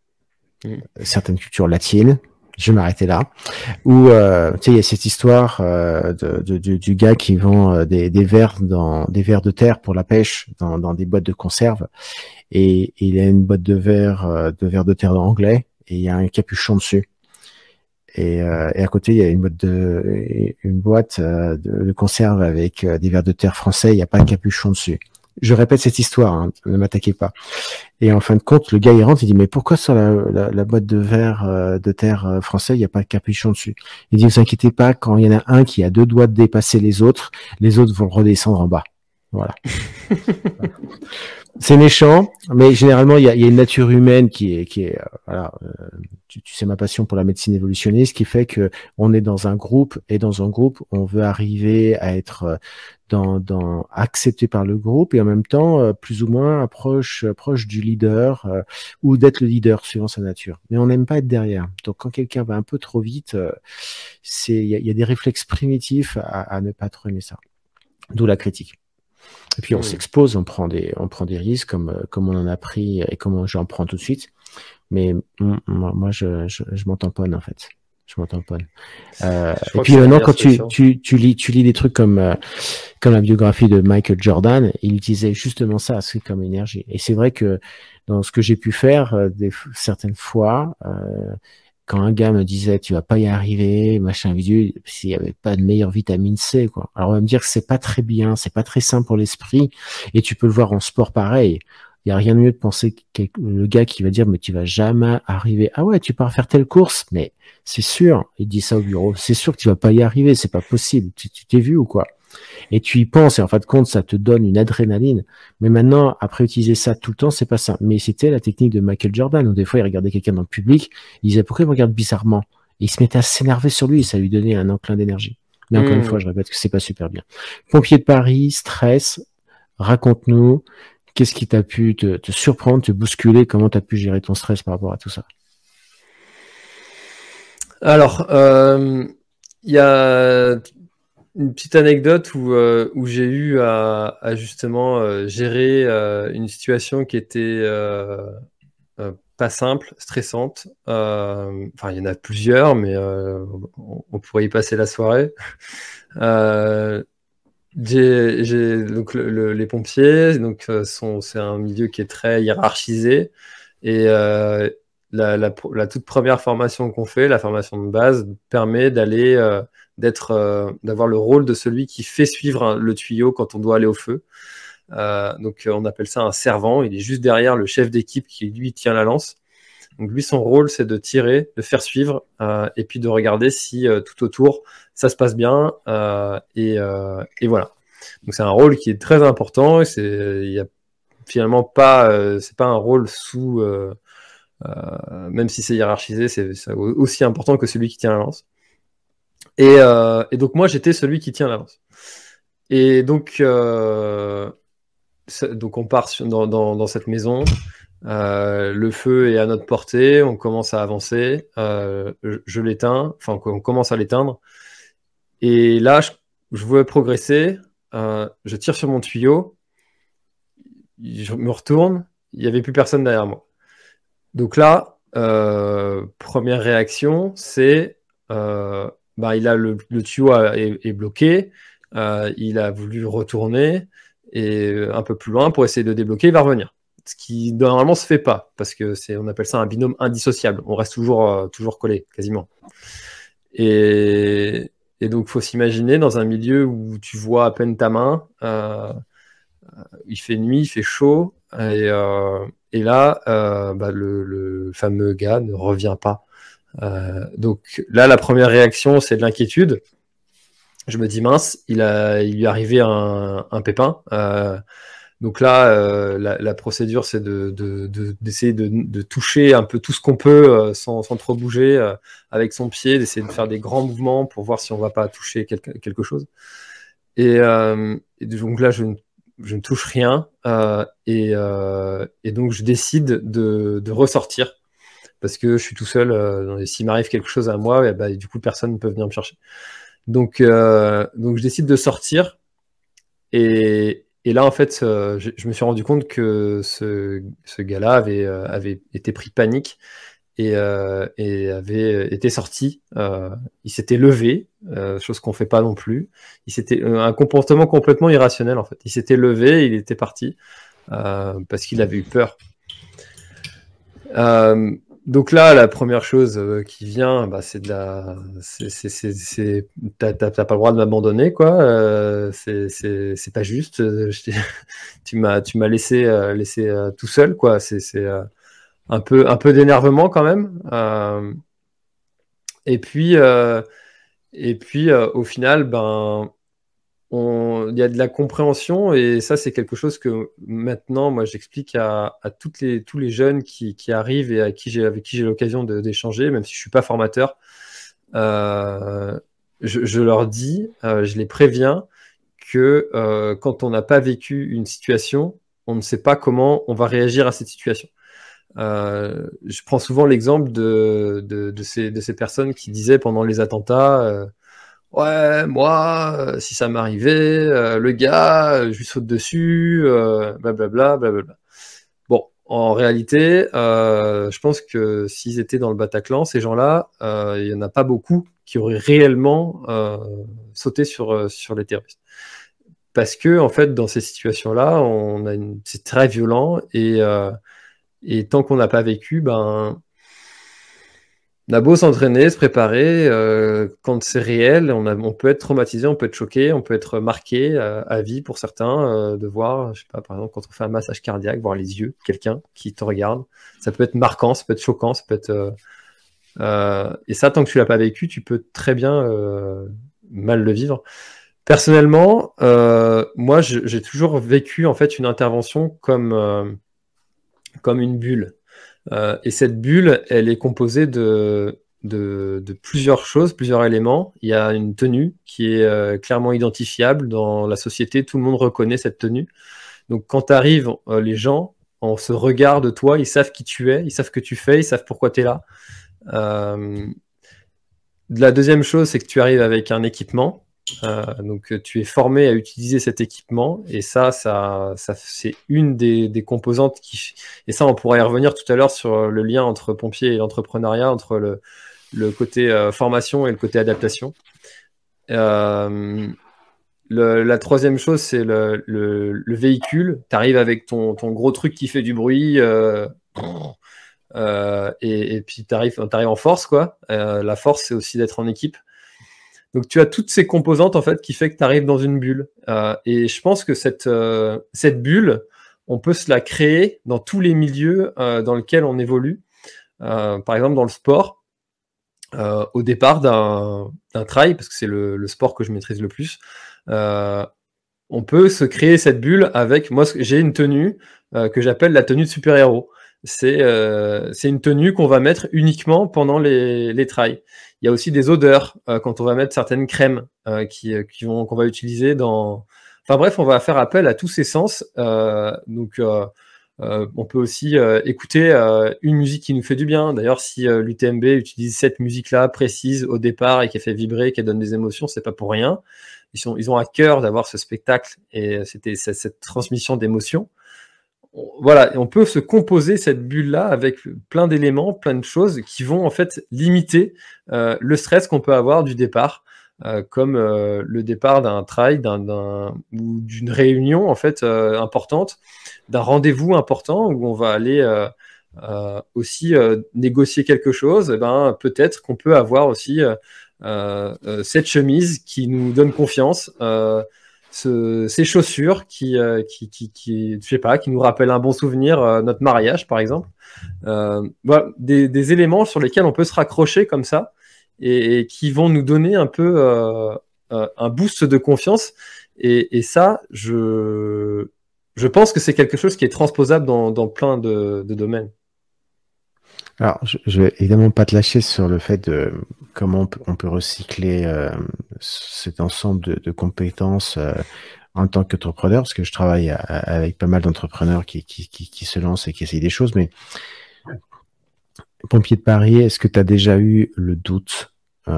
latines. Je vais m'arrêter là. Où tu sais, il y a cette histoire du gars qui vend des verres de terre pour la pêche dans des boîtes de conserve, et il a une boîte de verre de terre anglais et il y a un capuchon dessus. Et à côté, il y a une boîte de conserve avec des verres de terre français, il n'y a pas de capuchon dessus. Je répète cette histoire, hein, ne m'attaquez pas. Et en fin de compte, le gars il rentre, il dit mais pourquoi sur la boîte de verre de terre français, il n'y a pas de capuchon dessus? Il dit vous inquiétez pas, quand il y en a un qui a 2 doigts de dépasser les autres vont redescendre en bas. Voilà. C'est méchant, mais généralement il y a une nature humaine qui est voilà. Tu sais ma passion pour la médecine évolutionniste, qui fait que on est dans un groupe, et dans un groupe on veut arriver à être accepté par le groupe, et en même temps plus ou moins proche du leader ou d'être le leader suivant sa nature. Mais on n'aime pas être derrière. Donc quand quelqu'un va un peu trop vite, il y a des réflexes primitifs à ne pas trop aimer ça. D'où la critique. Et puis on s'expose, on prend des risques comme on en a pris et comme j'en prends tout de suite. Mais moi je m'en tamponne en fait. Je m'en tamponne. Et puis maintenant quand tu lis des trucs comme la biographie de Michael Jordan, il disait justement ça, c'est comme énergie. Et c'est vrai que dans ce que j'ai pu faire certaines fois, quand un gars me disait tu vas pas y arriver, machin vidéo, s'il y avait pas de meilleure vitamine C, quoi. Alors on va me dire que c'est pas très bien, c'est pas très sain pour l'esprit, et tu peux le voir en sport pareil. Il y a rien de mieux de penser que le gars qui va dire mais tu vas jamais arriver. Ah ouais, tu pars faire telle course, mais c'est sûr, il dit ça au bureau, c'est sûr que tu vas pas y arriver, c'est pas possible. Tu t'es vu ou quoi? Et tu y penses, et en fin de compte, ça te donne une adrénaline. Mais maintenant, après utiliser ça tout le temps, c'est pas ça. Mais c'était la technique de Michael Jordan, où des fois, il regardait quelqu'un dans le public, il disait, pourquoi il me regarde bizarrement? Et il se mettait à s'énerver sur lui, et ça lui donnait un enclin d'énergie. Mais encore une fois, je répète que c'est pas super bien. Pompier de Paris, stress, raconte-nous, qu'est-ce qui t'a pu te surprendre, te bousculer, comment t'as pu gérer ton stress par rapport à tout ça? Alors, il y a une petite anecdote où j'ai eu à justement gérer une situation qui était pas simple, stressante. Enfin, il y en a plusieurs, mais on pourrait y passer la soirée. J'ai donc les pompiers, donc c'est un milieu qui est très hiérarchisé, et la toute première formation qu'on fait, la formation de base, permet d'avoir le rôle de celui qui fait suivre le tuyau quand on doit aller au feu. Donc on appelle ça un servant. Il est juste derrière le chef d'équipe qui lui tient la lance. Donc lui, son rôle, c'est de tirer, de faire suivre, et puis de regarder si tout autour ça se passe bien, et voilà. Donc c'est un rôle qui est très important, et il y a finalement pas, c'est pas un rôle sous même si c'est hiérarchisé, c'est aussi important que celui qui tient la lance. Et donc moi, j'étais celui qui tient la lance. Et donc on part dans cette maison. Le feu est à notre portée. On commence à avancer. Je l'éteins. Enfin, on commence à l'éteindre. Et là, je veux progresser. Je tire sur mon tuyau. Je me retourne. Il n'y avait plus personne derrière moi. Donc là, première réaction, c'est il a le tuyau est bloqué, il a voulu retourner et un peu plus loin pour essayer de débloquer, il va revenir. Ce qui normalement se fait pas, parce que on appelle ça un binôme indissociable. On reste toujours collé, quasiment. Et donc, faut s'imaginer dans un milieu où tu vois à peine ta main, il fait nuit, il fait chaud, et là, le fameux gars ne revient pas. Donc là, la première réaction, c'est de l'inquiétude. Je me dis mince, il lui est arrivé un pépin. Donc là, la procédure, c'est d'essayer de toucher un peu tout ce qu'on peut sans trop bouger avec son pied, d'essayer de faire des grands mouvements pour voir si on ne va pas toucher quelque chose. Et donc là, je ne touche rien et donc je décide de ressortir parce que je suis tout seul. Et s'il m'arrive quelque chose à moi, du coup, personne ne peut venir me chercher. Donc je décide de sortir et là, en fait, je me suis rendu compte que ce gars-là avait été pris de panique et avait été sorti. Il s'était levé, chose qu'on fait pas non plus. C'était un comportement complètement irrationnel, en fait. Il s'était levé, il était parti parce qu'il avait eu peur. Donc là, la première chose qui vient, c'est t'as pas le droit de m'abandonner, quoi. C'est pas juste. Tu m'as laissé tout seul, quoi. C'est un peu d'énervement quand même. Et puis au final, il y a de la compréhension et ça, c'est quelque chose que maintenant, moi, j'explique à tous les jeunes qui arrivent et avec qui j'ai l'occasion d'échanger, même si je suis pas formateur. Je leur dis, je les préviens que quand on n'a pas vécu une situation, on ne sait pas comment on va réagir à cette situation. Je prends souvent l'exemple de ces personnes qui disaient pendant les attentats ouais, moi, si ça m'arrivait, le gars, je lui saute dessus, blablabla, blablabla. Bon, en réalité, je pense que s'ils étaient dans le Bataclan, ces gens-là, il n'y en a pas beaucoup qui auraient réellement sauté sur les terroristes. Parce que, en fait, dans ces situations-là, c'est très violent et tant qu'on n'a pas vécu, on a beau s'entraîner, se préparer, quand c'est réel, on peut être traumatisé, on peut être choqué, on peut être marqué à vie pour certains, de voir, je sais pas, par exemple, quand on fait un massage cardiaque, voir les yeux de quelqu'un qui te regarde, ça peut être marquant, ça peut être choquant, ça peut être... et ça, tant que tu l'as pas vécu, tu peux très bien mal le vivre. Personnellement, moi, j'ai toujours vécu en fait une intervention comme une bulle. Et cette bulle, elle est composée de plusieurs choses, plusieurs éléments. Il y a une tenue qui est clairement identifiable dans la société. Tout le monde reconnaît cette tenue. Donc quand tu arrives, les gens, on se regarde toi, ils savent qui tu es, ils savent ce que tu fais, ils savent pourquoi tu es là. La deuxième chose, c'est que tu arrives avec un équipement. Donc tu es formé à utiliser cet équipement et ça c'est une des composantes et ça on pourra y revenir tout à l'heure sur le lien entre pompiers et l'entrepreneuriat, entre le côté formation et le côté adaptation. La troisième chose, c'est le véhicule. Tu arrives avec ton gros truc qui fait du bruit et puis tu arrives en force, quoi. La force, c'est aussi d'être en équipe. Donc tu as toutes ces composantes en fait qui fait que tu arrives dans une bulle. Et je pense que cette bulle, on peut se la créer dans tous les milieux dans lesquels on évolue. Par exemple dans le sport, au départ d'un trail, parce que c'est le sport que je maîtrise le plus, on peut se créer cette bulle avec... Moi, j'ai une tenue que j'appelle la tenue de super-héros. C'est une tenue qu'on va mettre uniquement pendant les trails. Il y a aussi des odeurs quand on va mettre certaines crèmes qu'on va utiliser dans... Enfin bref, on va faire appel à tous ces sens. Donc on peut aussi écouter une musique qui nous fait du bien. D'ailleurs, si l'UTMB utilise cette musique-là précise au départ et qui fait vibrer, qui donne des émotions, c'est pas pour rien. Ils ont à cœur d'avoir ce spectacle et cette transmission d'émotions. voilà, on peut se composer cette bulle-là avec plein d'éléments, plein de choses qui vont en fait limiter le stress qu'on peut avoir du départ, comme le départ d'un trail, ou d'une réunion en fait importante, d'un rendez-vous important où on va aller aussi négocier quelque chose. Eh ben, peut-être qu'on peut avoir aussi cette chemise qui nous donne confiance. Ces chaussures qui je sais pas, qui nous rappellent un bon souvenir, notre mariage par exemple. Voilà, des éléments sur lesquels on peut se raccrocher comme ça et qui vont nous donner un peu un boost de confiance. Et ça, je pense que c'est quelque chose qui est transposable dans plein de domaines. Alors, je vais évidemment pas te lâcher sur le fait de comment on peut recycler cet ensemble de compétences en tant qu'entrepreneur, parce que je travaille avec pas mal d'entrepreneurs qui se lancent et qui essayent des choses. Mais pompier de Paris, est-ce que tu as déjà eu le doute,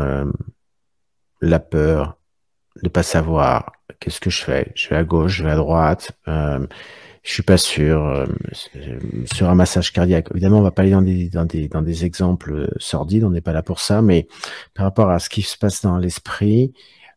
la peur de pas savoir qu'est-ce que je fais? Je vais à gauche, je vais à droite. Je suis pas sûr sur un massage cardiaque. Évidemment, on va pas aller dans des exemples sordides, on n'est pas là pour ça, mais par rapport à ce qui se passe dans l'esprit,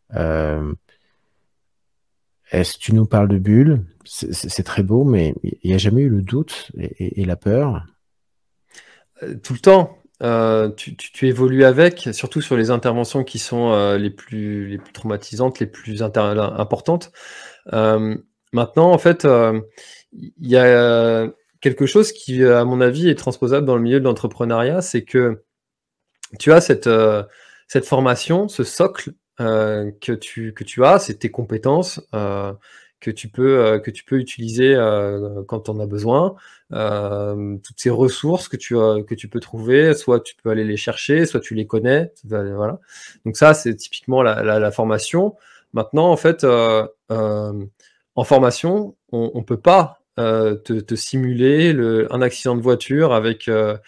est-ce que tu nous parles de bulles? C'est très beau, mais il n'y a jamais eu le doute et la peur? Tout le temps. Tu évolues avec, surtout sur les interventions qui sont les plus traumatisantes, les plus importantes. Maintenant, en fait, il y a quelque chose qui, à mon avis, est transposable dans le milieu de l'entrepreneuriat, c'est que tu as cette formation, ce socle que tu as, c'est tes compétences que tu peux utiliser quand on a besoin, toutes ces ressources que tu peux trouver, soit tu peux aller les chercher, soit tu les connais, voilà. Donc ça, c'est typiquement la formation. Maintenant, en fait, en formation, on peut pas te simuler un accident de voiture avec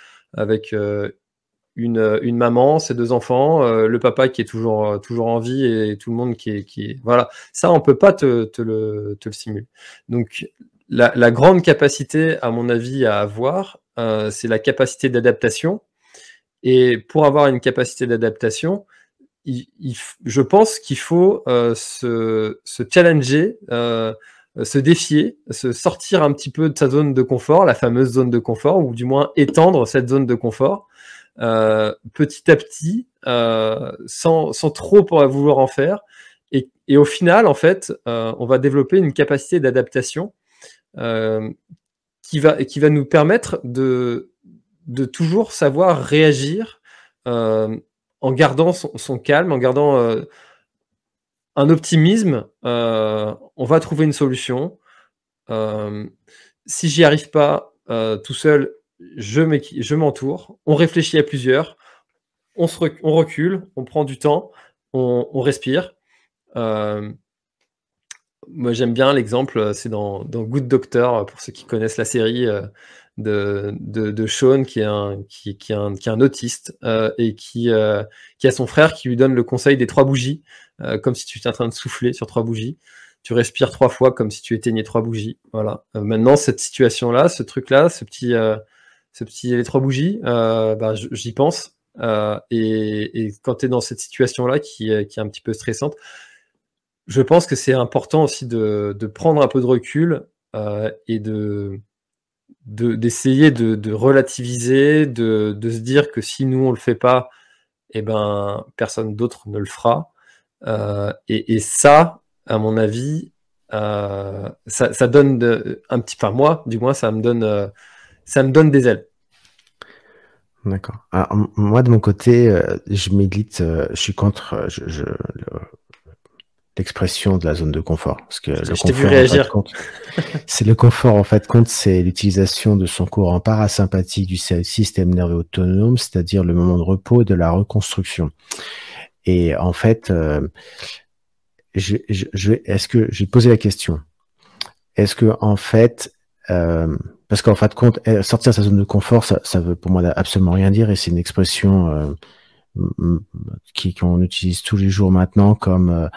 une maman, ses 2 enfants, le papa qui est toujours en vie et tout le monde qui est voilà. Ça, on peut pas te le simuler. Donc la grande capacité, à mon avis, à avoir, c'est la capacité d'adaptation. Et pour avoir une capacité d'adaptation, je pense qu'il faut se challenger, se défier, se sortir un petit peu de sa zone de confort, la fameuse zone de confort, ou du moins étendre cette zone de confort petit à petit, sans trop vouloir en faire. Et au final, en fait, on va développer une capacité d'adaptation qui va nous permettre de toujours savoir réagir en gardant son calme, en gardant un optimisme. On va trouver une solution. Si j'y arrive pas tout seul, je m'entoure. On réfléchit à plusieurs. On recule, on prend du temps, on respire. Moi, j'aime bien l'exemple, c'est dans Good Doctor, pour ceux qui connaissent la série de Sean, qui est un autiste et qui a son frère qui lui donne le conseil des 3 bougies, comme si tu étais en train de souffler sur 3 bougies. Tu respires 3 fois comme si tu éteignais 3 bougies. Voilà. Maintenant, cette situation-là, ce truc-là, ce petit les 3 bougies, j'y pense. Et quand tu es dans cette situation-là qui est un petit peu stressante, je pense que c'est important aussi de prendre un peu de recul et d'essayer de relativiser, de se dire que si nous on le fait pas, eh ben personne d'autre ne le fera. Et ça, à mon avis, ça donne un petit, enfin moi, du moins, ça me donne des ailes. D'accord. Alors, moi, de mon côté, je milite, je suis contre l'expression de la zone de confort. Parce que le confort, c'est le confort, en fait, c'est l'utilisation de son courant parasympathique du système nerveux autonome, c'est-à-dire le moment de repos et de la reconstruction. Et en fait, je vais poser la question. Est-ce que, en fait, parce qu'en fin de compte, sortir de sa zone de confort, ça veut pour moi absolument rien dire, et c'est une expression qu'on utilise tous les jours maintenant, comme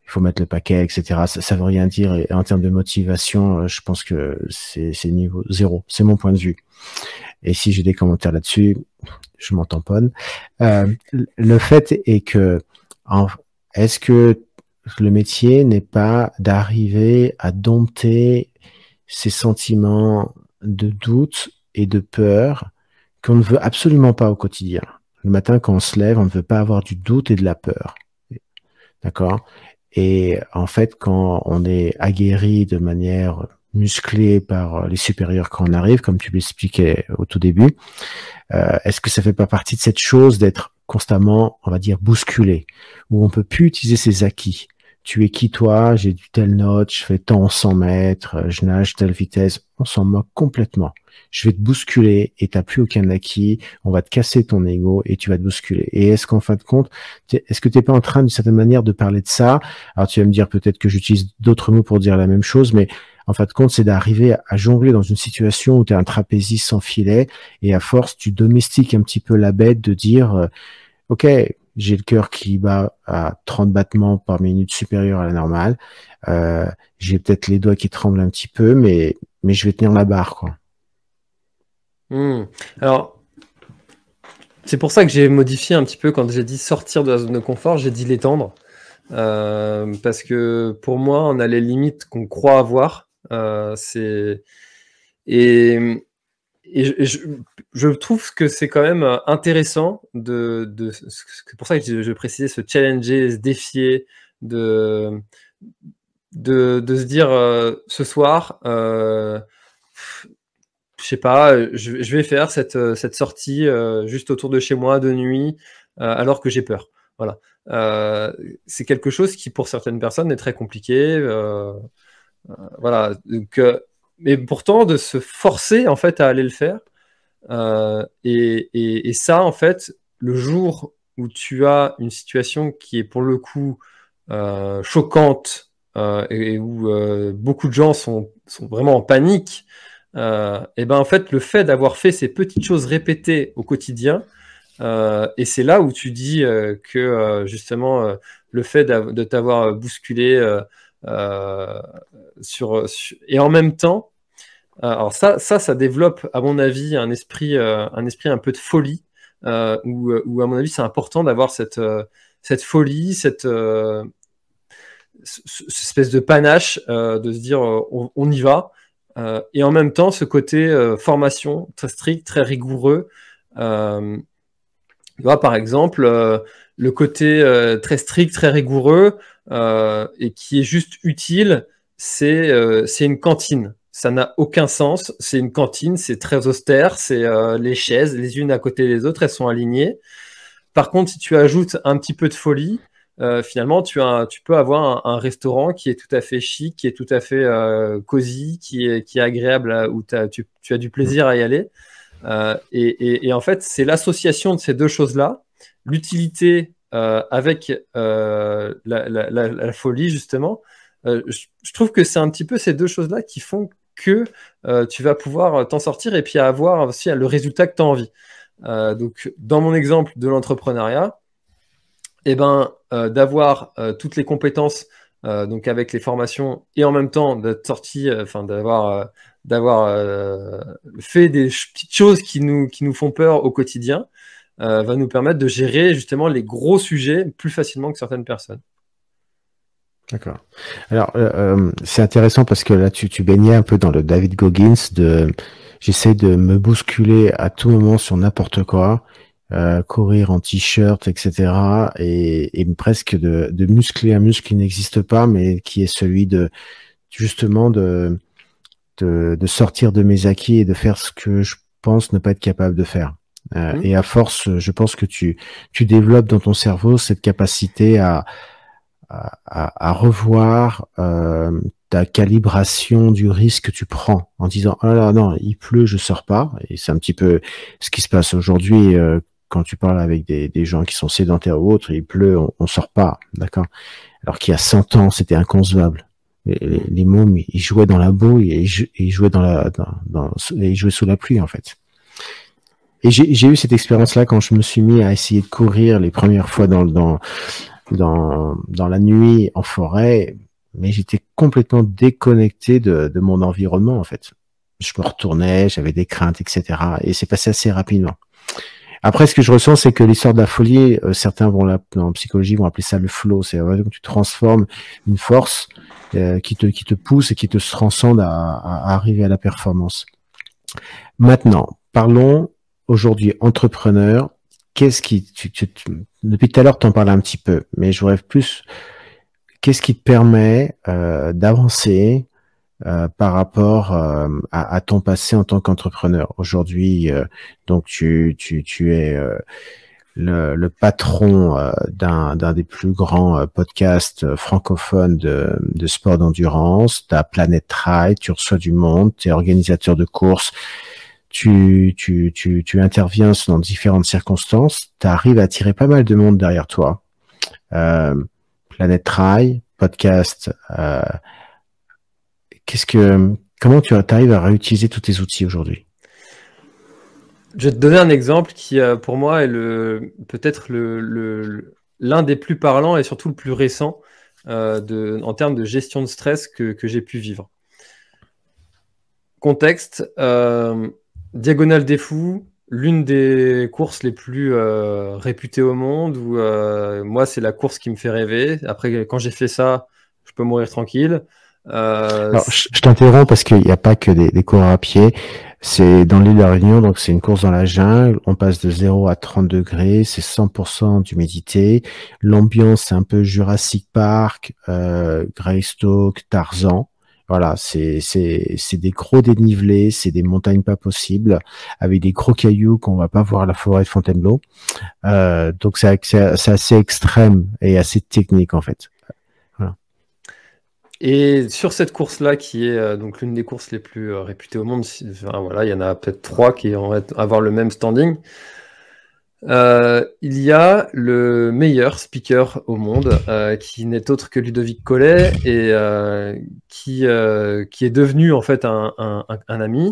il faut mettre le paquet, etc. Ça veut rien dire. Et en termes de motivation, je pense que c'est niveau 0. C'est mon point de vue. Et si j'ai des commentaires là-dessus, je m'en tamponne. Le fait est que, est-ce que le métier n'est pas d'arriver à dompter ces sentiments de doute et de peur qu'on ne veut absolument pas au quotidien. Le matin, quand on se lève, on ne veut pas avoir du doute et de la peur. D'accord? Et en fait, quand on est aguerri de manière musclée par les supérieurs quand on arrive, comme tu l'expliquais au tout début, est-ce que ça fait pas partie de cette chose d'être constamment, on va dire, bousculé, où on peut plus utiliser ses acquis? Tu es qui toi? J'ai du telle note, je fais tant en 100 mètres, je nage telle vitesse. On s'en moque complètement. Je vais te bousculer et t'as plus aucun acquis. On va te casser ton ego et tu vas te bousculer. Et est-ce qu'en fin de compte, est-ce que t'es pas en train d'une certaine manière de parler de ça? Alors tu vas me dire peut-être que j'utilise d'autres mots pour dire la même chose, mais en fin de compte, c'est d'arriver à jongler dans une situation où tu es un trapéziste sans filet et à force, tu domestiques un petit peu la bête de dire ok, j'ai le cœur qui bat à 30 battements par minute supérieur à la normale. J'ai peut-être les doigts qui tremblent un petit peu, mais je vais tenir la barre, quoi. Alors, c'est pour ça que j'ai modifié un petit peu quand j'ai dit sortir de la zone de confort, j'ai dit l'étendre. Parce que pour moi, on a les limites qu'on croit avoir. Je trouve que c'est quand même intéressant c'est pour ça que je précisais se challenger, se défier, de se dire ce soir, je sais pas, je vais faire cette sortie juste autour de chez moi de nuit, alors que j'ai peur. Voilà. C'est quelque chose qui pour certaines personnes est très compliqué. Voilà. Donc, mais pourtant de se forcer en fait à aller le faire. Et ça, en fait, le jour où tu as une situation qui est pour le coup choquante et où beaucoup de gens sont vraiment en panique, et ben en fait, le fait d'avoir fait ces petites choses répétées au quotidien, et c'est là où tu dis que justement le fait de t'avoir bousculé et en même temps, alors ça développe, à mon avis, un esprit un peu de folie, où à mon avis, c'est important d'avoir cette folie, cette espèce de panache, de se dire on y va, et en même temps, ce côté formation très strict, très rigoureux. Tu vois, par exemple, le côté très strict, très rigoureux, et qui est juste utile, c'est une cantine. Ça n'a aucun sens. C'est une cantine, c'est très austère. C'est les chaises, les unes à côté des autres, elles sont alignées. Par contre, si tu ajoutes un petit peu de folie, finalement, tu peux avoir un restaurant qui est tout à fait chic, qui est tout à fait cosy, qui est agréable, où tu as du plaisir à y aller. Et en fait, c'est l'association de ces deux choses-là, l'utilité avec la folie, justement. Je trouve que c'est un petit peu ces deux choses-là qui font que tu vas pouvoir t'en sortir et puis avoir aussi le résultat que tu as envie. Donc, dans mon exemple de l'entrepreneuriat, eh ben, d'avoir toutes les compétences donc avec les formations et en même temps d'être sorti, d'avoir fait des petites choses qui nous font peur au quotidien, va nous permettre de gérer justement les gros sujets plus facilement que certaines personnes. D'accord. Alors, c'est intéressant parce que là, tu baignais un peu dans le David Goggins j'essaie de me bousculer à tout moment sur n'importe quoi, courir en t-shirt, etc. et presque de muscler un muscle qui n'existe pas, mais qui est celui justement de sortir de mes acquis et de faire ce que je pense ne pas être capable de faire. Et à force, je pense que tu développes dans ton cerveau cette capacité à revoir ta calibration du risque que tu prends en disant oh là non, il pleut, je sors pas. Et c'est un petit peu ce qui se passe aujourd'hui quand tu parles avec des gens qui sont sédentaires ou autres, il pleut, on sort pas, d'accord. Alors qu'il y a 100 ans, c'était inconcevable. Les mômes, ils jouaient dans la boue et ils jouaient ils jouaient sous la pluie en fait. Et j'ai eu cette expérience-là quand je me suis mis à essayer de courir les premières fois dans la nuit en forêt, mais j'étais complètement déconnecté de mon environnement en fait. Je me retournais, j'avais des craintes, etc. Et c'est passé assez rapidement. Après, ce que je ressens, c'est que l'histoire de la folie, certains en psychologie vont appeler ça le flow. C'est vraiment que tu transformes une force qui te pousse et qui te transcende à arriver à la performance. Maintenant, parlons aujourd'hui entrepreneur. Qu'est-ce qui, depuis tout à l'heure, tu en parles un petit peu, mais je voudrais plus, qu'est-ce qui te permet d'avancer par rapport à ton passé en tant qu'entrepreneur. Aujourd'hui, donc tu es le patron d'un des plus grands podcasts francophones de sport d'endurance. Tu as Planète Trail, tu reçois du monde, tu es organisateur de courses, tu interviens dans différentes circonstances, tu arrives à attirer pas mal de monde derrière toi. Planète Trail, podcast, comment tu arrives à réutiliser tous tes outils aujourd'hui? Je vais te donner un exemple qui, pour moi, est peut-être l'un des plus parlants et surtout le plus récent en termes de gestion de stress que j'ai pu vivre. Contexte, Diagonale des Fous, l'une des courses les plus réputées au monde, où moi, c'est la course qui me fait rêver. Après, quand j'ai fait ça, je peux mourir tranquille. Alors, je t'interromps parce qu'il n'y a pas que des coureurs à pied. C'est dans l'île de la Réunion, donc c'est une course dans la jungle. On passe de 0 à 30 degrés, c'est 100% d'humidité. L'ambiance, c'est un peu Jurassic Park, Greystoke, Tarzan. Voilà, c'est des gros dénivelés, c'est des montagnes pas possibles, avec des gros cailloux qu'on va pas voir à la forêt de Fontainebleau. Donc c'est assez extrême et assez technique en fait. Et sur cette course-là, qui est donc l'une des courses les plus réputées au monde, voilà, il y en a peut-être 3 qui vont avoir le même standing. Il y a le meilleur speaker au monde, qui n'est autre que Ludovic Collet, et qui est devenu en fait un ami.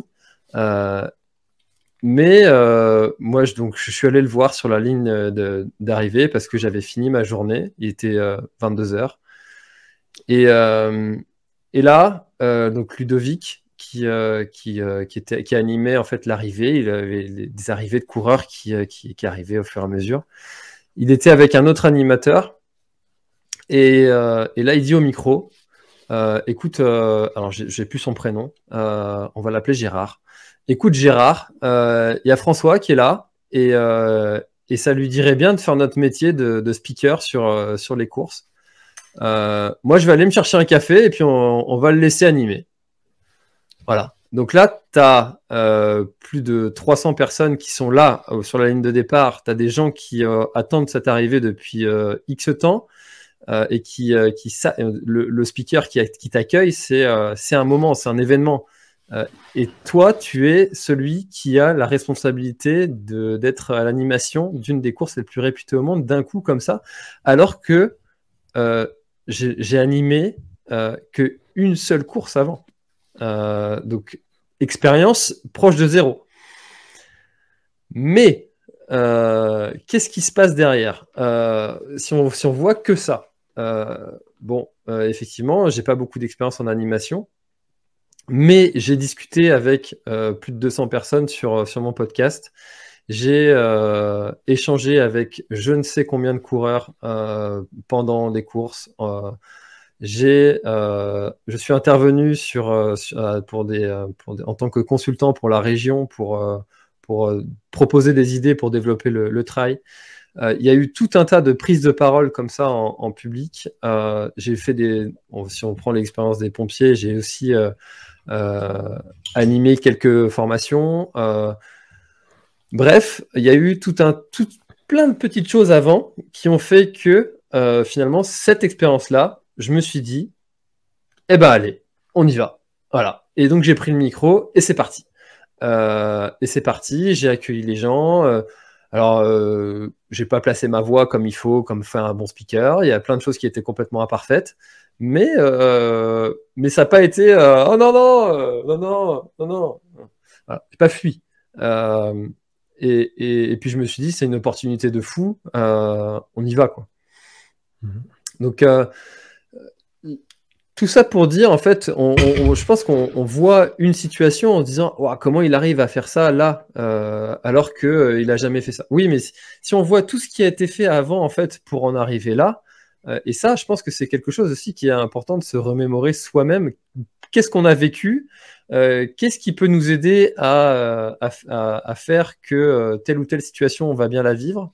Mais moi, je suis allé le voir sur la ligne d'arrivée parce que j'avais fini ma journée. Il était 22h. Et là, donc Ludovic, qui animait en fait l'arrivée, il avait des arrivées de coureurs qui arrivaient au fur et à mesure. Il était avec un autre animateur, et là il dit au micro, écoute, alors j'ai plus son prénom, on va l'appeler Gérard. Écoute Gérard, il y a François qui est là, et ça lui dirait bien de faire notre métier de speaker sur les courses. Moi, je vais aller me chercher un café et puis on va le laisser animer. Voilà. Donc là, tu as plus de 300 personnes qui sont là sur la ligne de départ. Tu as des gens qui attendent cette arrivée depuis X temps et le speaker qui t'accueille, c'est un moment, c'est un événement. Et toi, tu es celui qui a la responsabilité d'être à l'animation d'une des courses les plus réputées au monde d'un coup comme ça, alors que j'ai animé que une seule course avant. Donc, expérience proche de 0. Mais, qu'est-ce qui se passe derrière si on voit que ça, effectivement, j'ai pas beaucoup d'expérience en animation, mais j'ai discuté avec plus de 200 personnes sur mon podcast. J'ai échangé avec je ne sais combien de coureurs pendant des courses. Je suis intervenu en tant que consultant pour la région pour proposer des idées pour développer le trail. Il y a eu tout un tas de prises de parole comme ça en public. J'ai fait si on prend l'expérience des pompiers, j'ai aussi animé quelques formations. Bref, il y a eu plein de petites choses avant qui ont fait que finalement, cette expérience-là, je me suis dit, eh ben allez, on y va. Voilà. Et donc, j'ai pris le micro et c'est parti. J'ai accueilli les gens. J'ai pas placé ma voix comme il faut, comme fait un bon speaker. Il y a plein de choses qui étaient complètement imparfaites. Mais ça n'a pas été oh non. Voilà, j'ai pas fui. Et puis je me suis dit, c'est une opportunité de fou, on y va quoi. Donc, tout ça pour dire, en fait, je pense qu'on voit une situation en se disant comment il arrive à faire ça là, alors qu'il n'a jamais fait ça. Oui, mais si on voit tout ce qui a été fait avant, en fait, pour en arriver là, et ça, je pense que c'est quelque chose aussi qui est important de se remémorer soi-même. Qu'est-ce qu'on a vécu? Qu'est-ce qui peut nous aider à faire que telle ou telle situation, on va bien la vivre?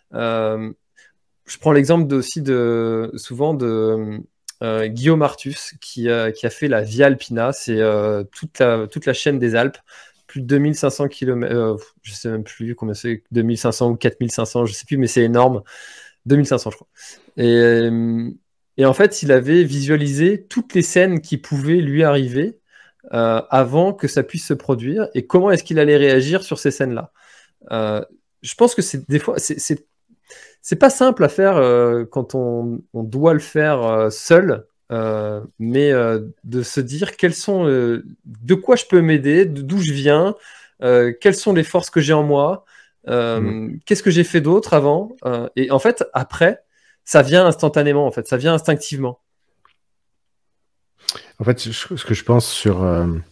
Je prends l'exemple aussi souvent de Guillaume Artus qui a fait la Via Alpina, c'est toute la chaîne des Alpes, plus de 2500 km, je sais même plus combien c'est, 2500 ou 4500, je sais plus, mais c'est énorme, 2500 je crois. Et en fait, il avait visualisé toutes les scènes qui pouvaient lui arriver avant que ça puisse se produire et comment est-ce qu'il allait réagir sur ces scènes-là. Je pense que des fois, c'est pas simple à faire quand on doit le faire seul, mais de se dire de quoi je peux m'aider, d'où je viens, quelles sont les forces que j'ai en moi, qu'est-ce que j'ai fait d'autre avant, et en fait après ça vient instantanément, en fait ça vient instinctivement. En fait, ce que je pense sur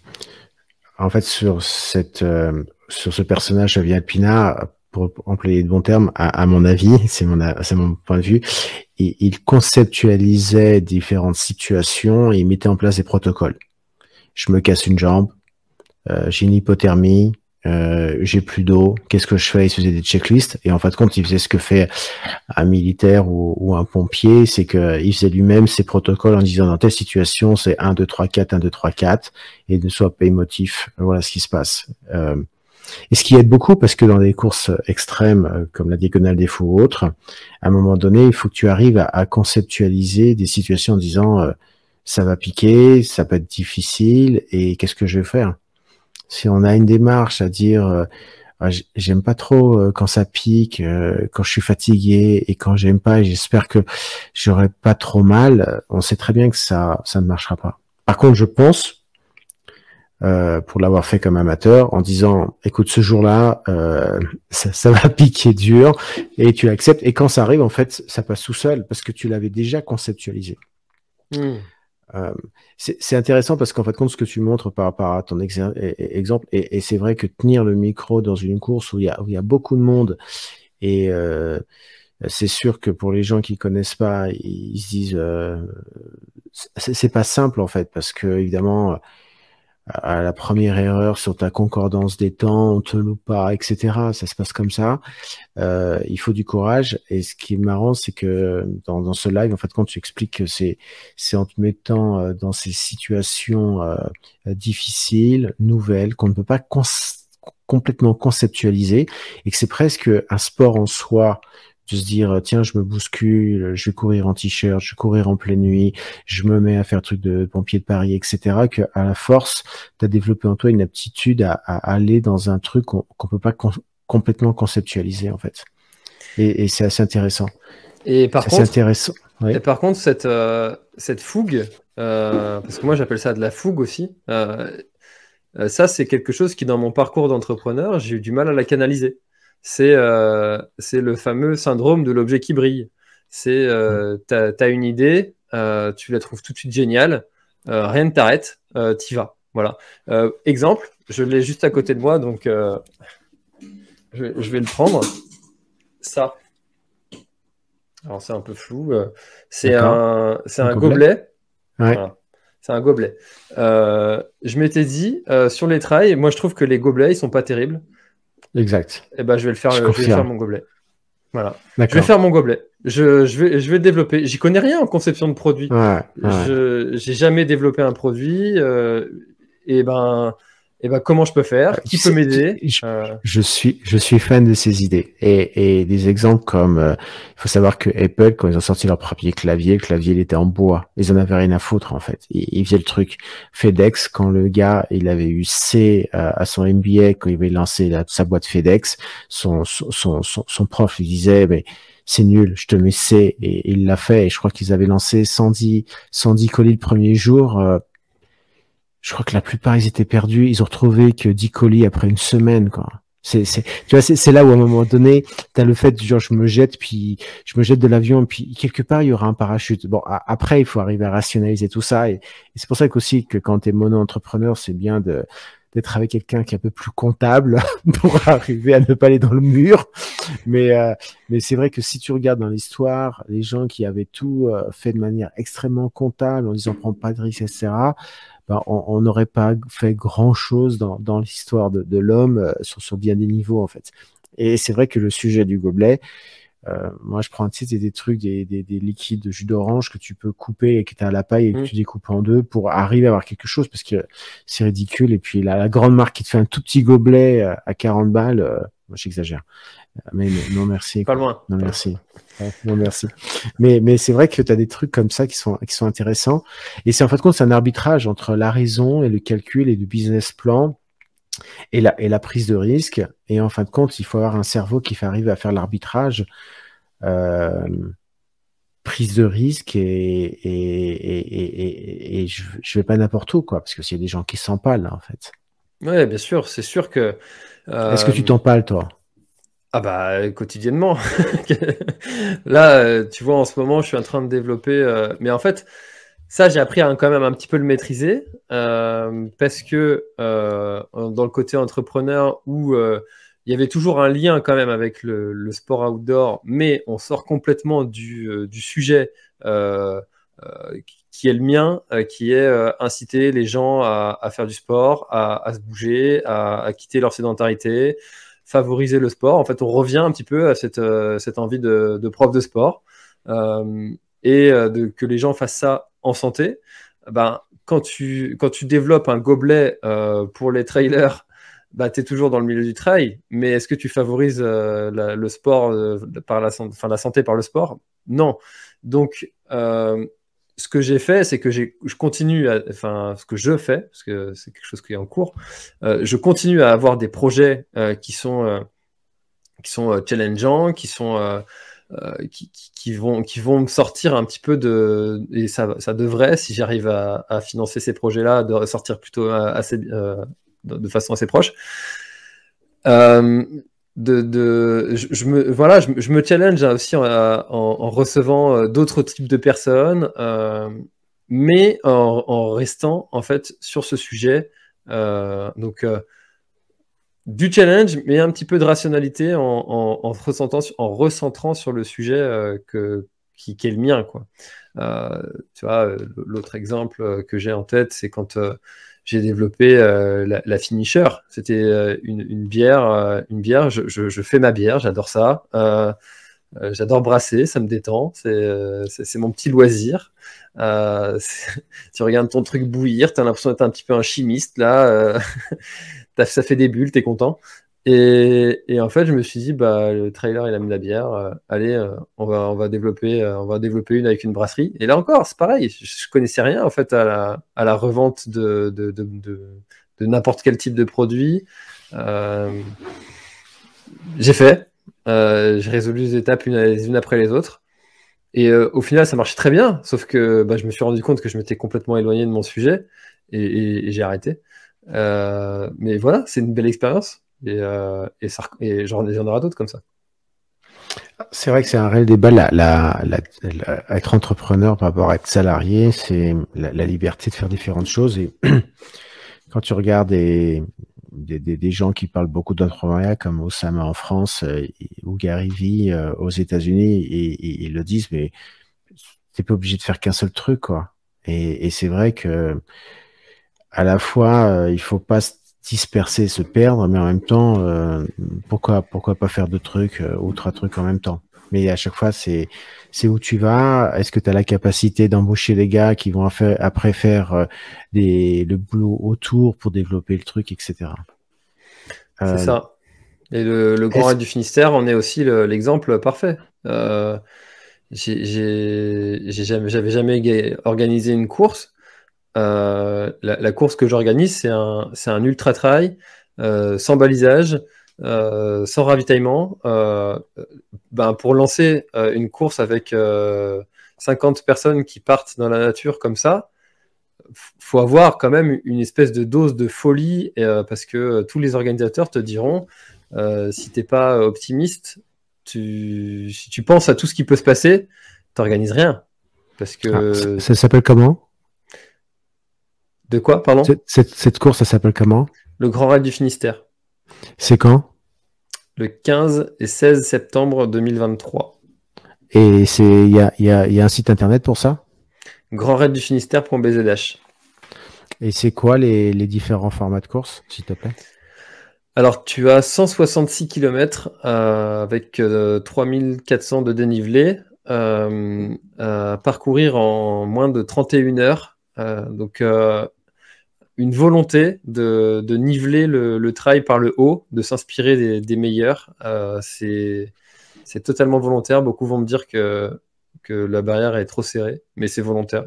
ce personnage Via Alpina, pour employer de bons termes, à mon avis, c'est mon point de vue, il conceptualisait différentes situations et il mettait en place des protocoles. Je me casse une jambe, j'ai une hypothermie, j'ai plus d'eau, qu'est-ce que je fais? Il se faisait des checklists et en fin de compte, il faisait ce que fait un militaire ou un pompier, c'est que il faisait lui-même ses protocoles en disant dans telle situation, c'est 1, 2, 3, 4, 1, 2, 3, 4 et ne soit pas émotif. Voilà ce qui se passe. Et ce qui aide beaucoup, parce que dans des courses extrêmes, comme la Diagonale des Fous ou autres, à un moment donné, il faut que tu arrives à conceptualiser des situations en disant ça va piquer, ça peut être difficile, et qu'est-ce que je vais faire? Si on a une démarche à dire j'aime pas trop quand ça pique, quand je suis fatigué, et quand j'aime pas, et j'espère que j'aurai pas trop mal, on sait très bien que ça ne marchera pas. Par contre, je pense, pour l'avoir fait comme amateur, en disant écoute, ce jour-là ça va piquer dur, et tu l'acceptes, et quand ça arrive, en fait ça passe tout seul parce que tu l'avais déjà conceptualisé. C'est intéressant parce qu'en fait, compte ce que tu montres par rapport à ton exemple, et c'est vrai que tenir le micro dans une course où il y a beaucoup de monde, et c'est sûr que pour les gens qui connaissent pas, ils se disent c'est pas simple en fait, parce que évidemment à la première erreur sur ta concordance des temps, on te loupe pas, etc. Ça se passe comme ça. Il faut du courage. Et ce qui est marrant, c'est que dans ce live, en fait, quand tu expliques que c'est en te mettant dans ces situations difficiles, nouvelles, qu'on ne peut pas complètement conceptualiser, et que c'est presque un sport en soi, de se dire tiens, je me bouscule, je vais courir en t-shirt, je vais courir en pleine nuit, je me mets à faire truc de pompier de Paris, etc. Que à la force, tu as développé en toi une aptitude à aller dans un truc qu'on peut pas complètement conceptualiser en fait. Et c'est assez intéressant. Et par contre, intéressant. Oui. Et par contre, cette fougue, parce que moi j'appelle ça de la fougue aussi. Ça, c'est quelque chose qui, dans mon parcours d'entrepreneur, j'ai eu du mal à la canaliser. C'est le fameux syndrome de l'objet qui brille. C'est t'as une idée, tu la trouves tout de suite géniale, rien ne t'arrête, t'y vas. Voilà. Exemple, je l'ai juste à côté de moi, donc je vais le prendre. Ça. Alors c'est un peu flou. C'est un gobelet. Ouais. Voilà. C'est un gobelet. Je m'étais dit sur les trails, moi je trouve que les gobelets ils sont pas terribles. Exact. Et ben je vais le faire. Je vais faire mon gobelet. Voilà. D'accord. Je vais faire mon gobelet. Je vais le développer. J'y connais rien en conception de produit. Ouais. J'ai jamais développé un produit. Et ben comment je peux faire? Qui peut m'aider? Je suis fan de ces idées, et des exemples comme il faut savoir que Apple, quand ils ont sorti leur premier clavier, le clavier il était en bois, ils en avaient rien à foutre en fait. Ils faisaient le truc. FedEx, quand le gars il avait eu C à son MBA, quand il avait lancé sa boîte FedEx, son prof lui disait mais c'est nul, je te mets C, et il l'a fait, et je crois qu'ils avaient lancé 110 colis le premier jour. Je crois que la plupart ils étaient perdus, ils ont retrouvé que 10 colis après une semaine, quoi. Tu vois, c'est là où à un moment donné, t'as le fait, genre, je me jette de l'avion, puis quelque part, il y aura un parachute. Bon, après, il faut arriver à rationaliser tout ça. Et c'est pour ça qu'aussi que quand t'es mono-entrepreneur, c'est bien d'être avec quelqu'un qui est un peu plus comptable pour arriver à ne pas aller dans le mur. Mais c'est vrai que si tu regardes dans l'histoire, les gens qui avaient tout fait de manière extrêmement comptable, en disant prends pas de risques, etc., ben, on n'aurait pas fait grand-chose dans l'histoire de l'homme sur bien des niveaux, en fait. Et c'est vrai que le sujet du gobelet, moi, je prends un titre et des trucs, des liquides de jus d'orange que tu peux couper et que tu as à la paille et que tu découpes en deux pour arriver à avoir quelque chose parce que c'est ridicule. Et puis, la grande marque qui te fait un tout petit gobelet à 40 balles, moi, j'exagère. Mais non, merci. Pas loin. Non, merci. Ouais, non, merci. Mais c'est vrai que tu as des trucs comme ça qui sont intéressants. Et c'est en fin de compte, c'est un arbitrage entre la raison et le calcul et le business plan et la prise de risque. Et en fin de compte, il faut avoir un cerveau qui fait arriver à faire l'arbitrage, prise de risque et je vais pas n'importe où, quoi, parce que s'il y a des gens qui s'empalent, là, en fait. Ouais, bien sûr, c'est sûr que. Est-ce que tu t'empales, toi? Ah bah quotidiennement. Là, tu vois, en ce moment, je suis en train de développer. Mais en fait, ça, j'ai appris à quand même un petit peu le maîtriser parce que dans le côté entrepreneur où il y avait toujours un lien quand même avec le sport outdoor, mais on sort complètement du sujet qui est le mien, qui est inciter les gens à faire du sport, à se bouger, à quitter leur sédentarité, favoriser le sport. En fait, on revient un petit peu à cette envie de prof de sport que les gens fassent ça en santé. Ben, quand tu développes un gobelet pour les trailers, bah, tu es toujours dans le milieu du trail, mais est-ce que tu favorises le sport par la santé par le sport? Non. Donc, ce que j'ai fait, c'est que je continue ce que je fais, parce que c'est quelque chose qui est en cours, je continue à avoir des projets qui sont challengeants, qui vont me sortir un petit peu et ça devrait, si j'arrive à financer ces projets-là, de sortir plutôt de façon assez proche. Je me challenge aussi en recevant d'autres types de personnes, mais en restant en fait sur ce sujet. Du challenge, mais un petit peu de rationalité en recentrant sur le sujet qui est le mien, quoi. Tu vois, l'autre exemple que j'ai en tête, c'est quand j'ai développé la Finisher. C'était une bière. Je fais ma bière, j'adore ça. J'adore brasser, ça me détend. C'est mon petit loisir. Tu regardes ton truc bouillir, tu as l'impression d'être un petit peu un chimiste, là. Ça fait des bulles, t'es content. Et en fait, je me suis dit, bah, le trailer, il aime la bière. Allez, on va développer une avec une brasserie. Et là encore, c'est pareil. Je connaissais rien en fait à la revente de n'importe quel type de produit. J'ai fait. J'ai résolu les étapes les unes après les autres. Et au final, ça marchait très bien. Sauf que je me suis rendu compte que je m'étais complètement éloigné de mon sujet et j'ai arrêté. Mais voilà, c'est une belle expérience et j'en aurai d'autres comme ça. C'est vrai que c'est un réel débat. Être entrepreneur par rapport à être salarié, c'est la liberté de faire différentes choses. Et quand tu regardes des gens qui parlent beaucoup d'entrepreneuriat, comme Oussama en France ou Gary Vee aux États-Unis, et ils le disent, mais t'es pas obligé de faire qu'un seul truc, quoi. Et c'est vrai que à la fois, il faut pas se disperser, se perdre, mais en même temps, pourquoi pas faire deux trucs ou trois trucs en même temps. Mais à chaque fois, c'est où tu vas. Est-ce que tu as la capacité d'embaucher des gars qui vont après faire le boulot autour pour développer le truc, etc. C'est ça. Et le Grand Raid du Finistère, on est aussi l'exemple parfait. J'avais jamais organisé une course. La course que j'organise, c'est un ultra trail sans balisage, sans ravitaillement. Pour lancer une course avec 50 personnes qui partent dans la nature comme ça, faut avoir quand même une espèce de dose de folie parce que tous les organisateurs te diront si t'es pas optimiste, si tu penses à tout ce qui peut se passer, t'organises rien. Parce que... Ça s'appelle comment? De quoi, pardon? Cette course, ça s'appelle comment? Le Grand Raid du Finistère. C'est quand? Le 15 et 16 septembre 2023. Et il y a un site internet pour ça? grandraiddufinistère.bzh. Et c'est quoi les différents formats de course, s'il te plaît? Alors, tu as 166 km avec 3400 de dénivelé à parcourir en moins de 31 heures. Donc, une volonté de niveler le trail par le haut, de s'inspirer des meilleurs. C'est totalement volontaire. Beaucoup vont me dire que la barrière est trop serrée, mais c'est volontaire.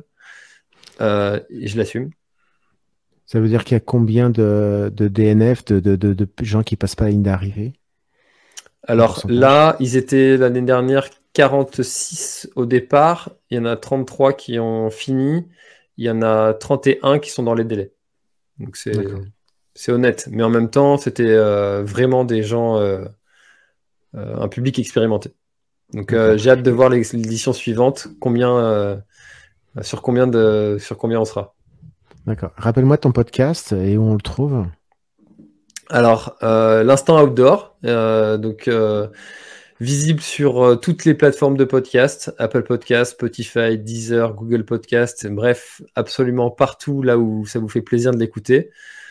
Et je l'assume. Ça veut dire qu'il y a combien de DNF, de gens qui passent pas la ligne d'arrivée? Alors là, ils étaient l'année dernière 46 au départ. Il y en a 33 qui ont fini. Il y en a 31 qui sont dans les délais. Donc c'est honnête. Mais en même temps, c'était vraiment des gens, un public expérimenté. Donc j'ai hâte de voir l'édition suivante, sur combien on sera. D'accord. Rappelle-moi ton podcast et où on le trouve. Alors, l'instant outdoor, donc visible sur toutes les plateformes de podcast, Apple Podcast, Spotify, Deezer, Google Podcast, bref, absolument partout là où ça vous fait plaisir de l'écouter.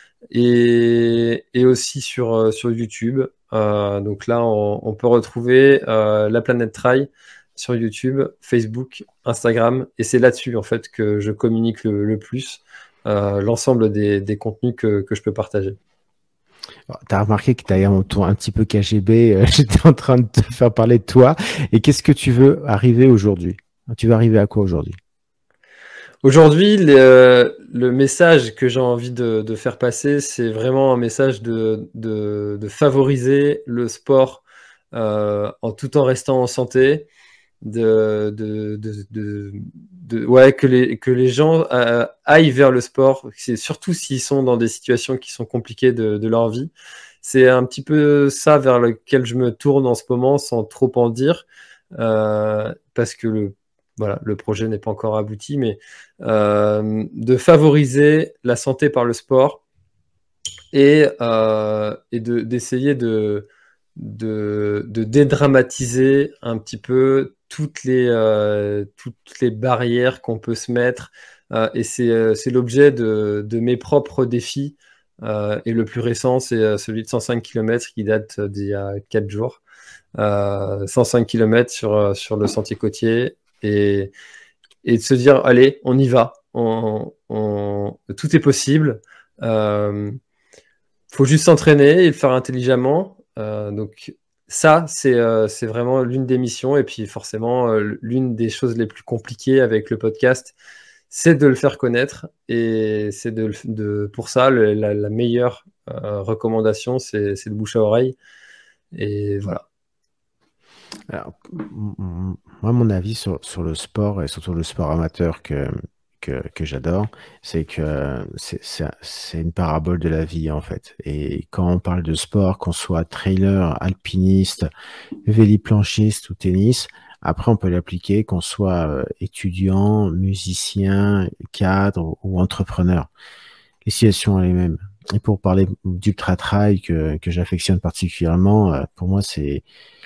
Et aussi sur YouTube. Donc là, on peut retrouver La Planète Trail sur YouTube, Facebook, Instagram. Et c'est là-dessus, en fait, que je communique le plus. L'ensemble des contenus que je peux partager. Tu as remarqué que d'ailleurs mon ton un petit peu KGB, j'étais en train de te faire parler de toi. Et qu'est-ce que tu veux arriver aujourd'hui? Tu veux arriver à quoi aujourd'hui? Aujourd'hui, le message que j'ai envie de faire passer, c'est vraiment un message de favoriser le sport tout en restant en santé, que les gens aillent vers le sport, c'est surtout s'ils sont dans des situations qui sont compliquées de leur vie. C'est un petit peu ça vers lequel je me tourne en ce moment, sans trop en dire, parce que le projet n'est pas encore abouti, mais de favoriser la santé par le sport et d'essayer de dédramatiser un petit peu toutes les barrières qu'on peut se mettre. Et c'est l'objet de mes propres défis. Et le plus récent, c'est celui de 105 km qui date d'il y a 4 jours. 105 km sur le sentier côtier. Et de se dire, allez, on y va. Tout est possible. Faut juste s'entraîner et le faire intelligemment. Donc ça, c'est vraiment l'une des missions. Et puis forcément, l'une des choses les plus compliquées avec le podcast, c'est de le faire connaître. Et c'est pour ça, la meilleure recommandation, c'est le bouche à oreille. Et voilà. Alors, moi, mon avis sur le sport, et surtout le sport amateur que j'adore, c'est que c'est une parabole de la vie, en fait. Et quand on parle de sport, qu'on soit trailer, alpiniste, véliplanchiste ou tennis, après on peut l'appliquer, qu'on soit étudiant, musicien, cadre ou entrepreneur. Les situations sont les mêmes. Et pour parler d'ultra trail que j'affectionne particulièrement, pour moi c'est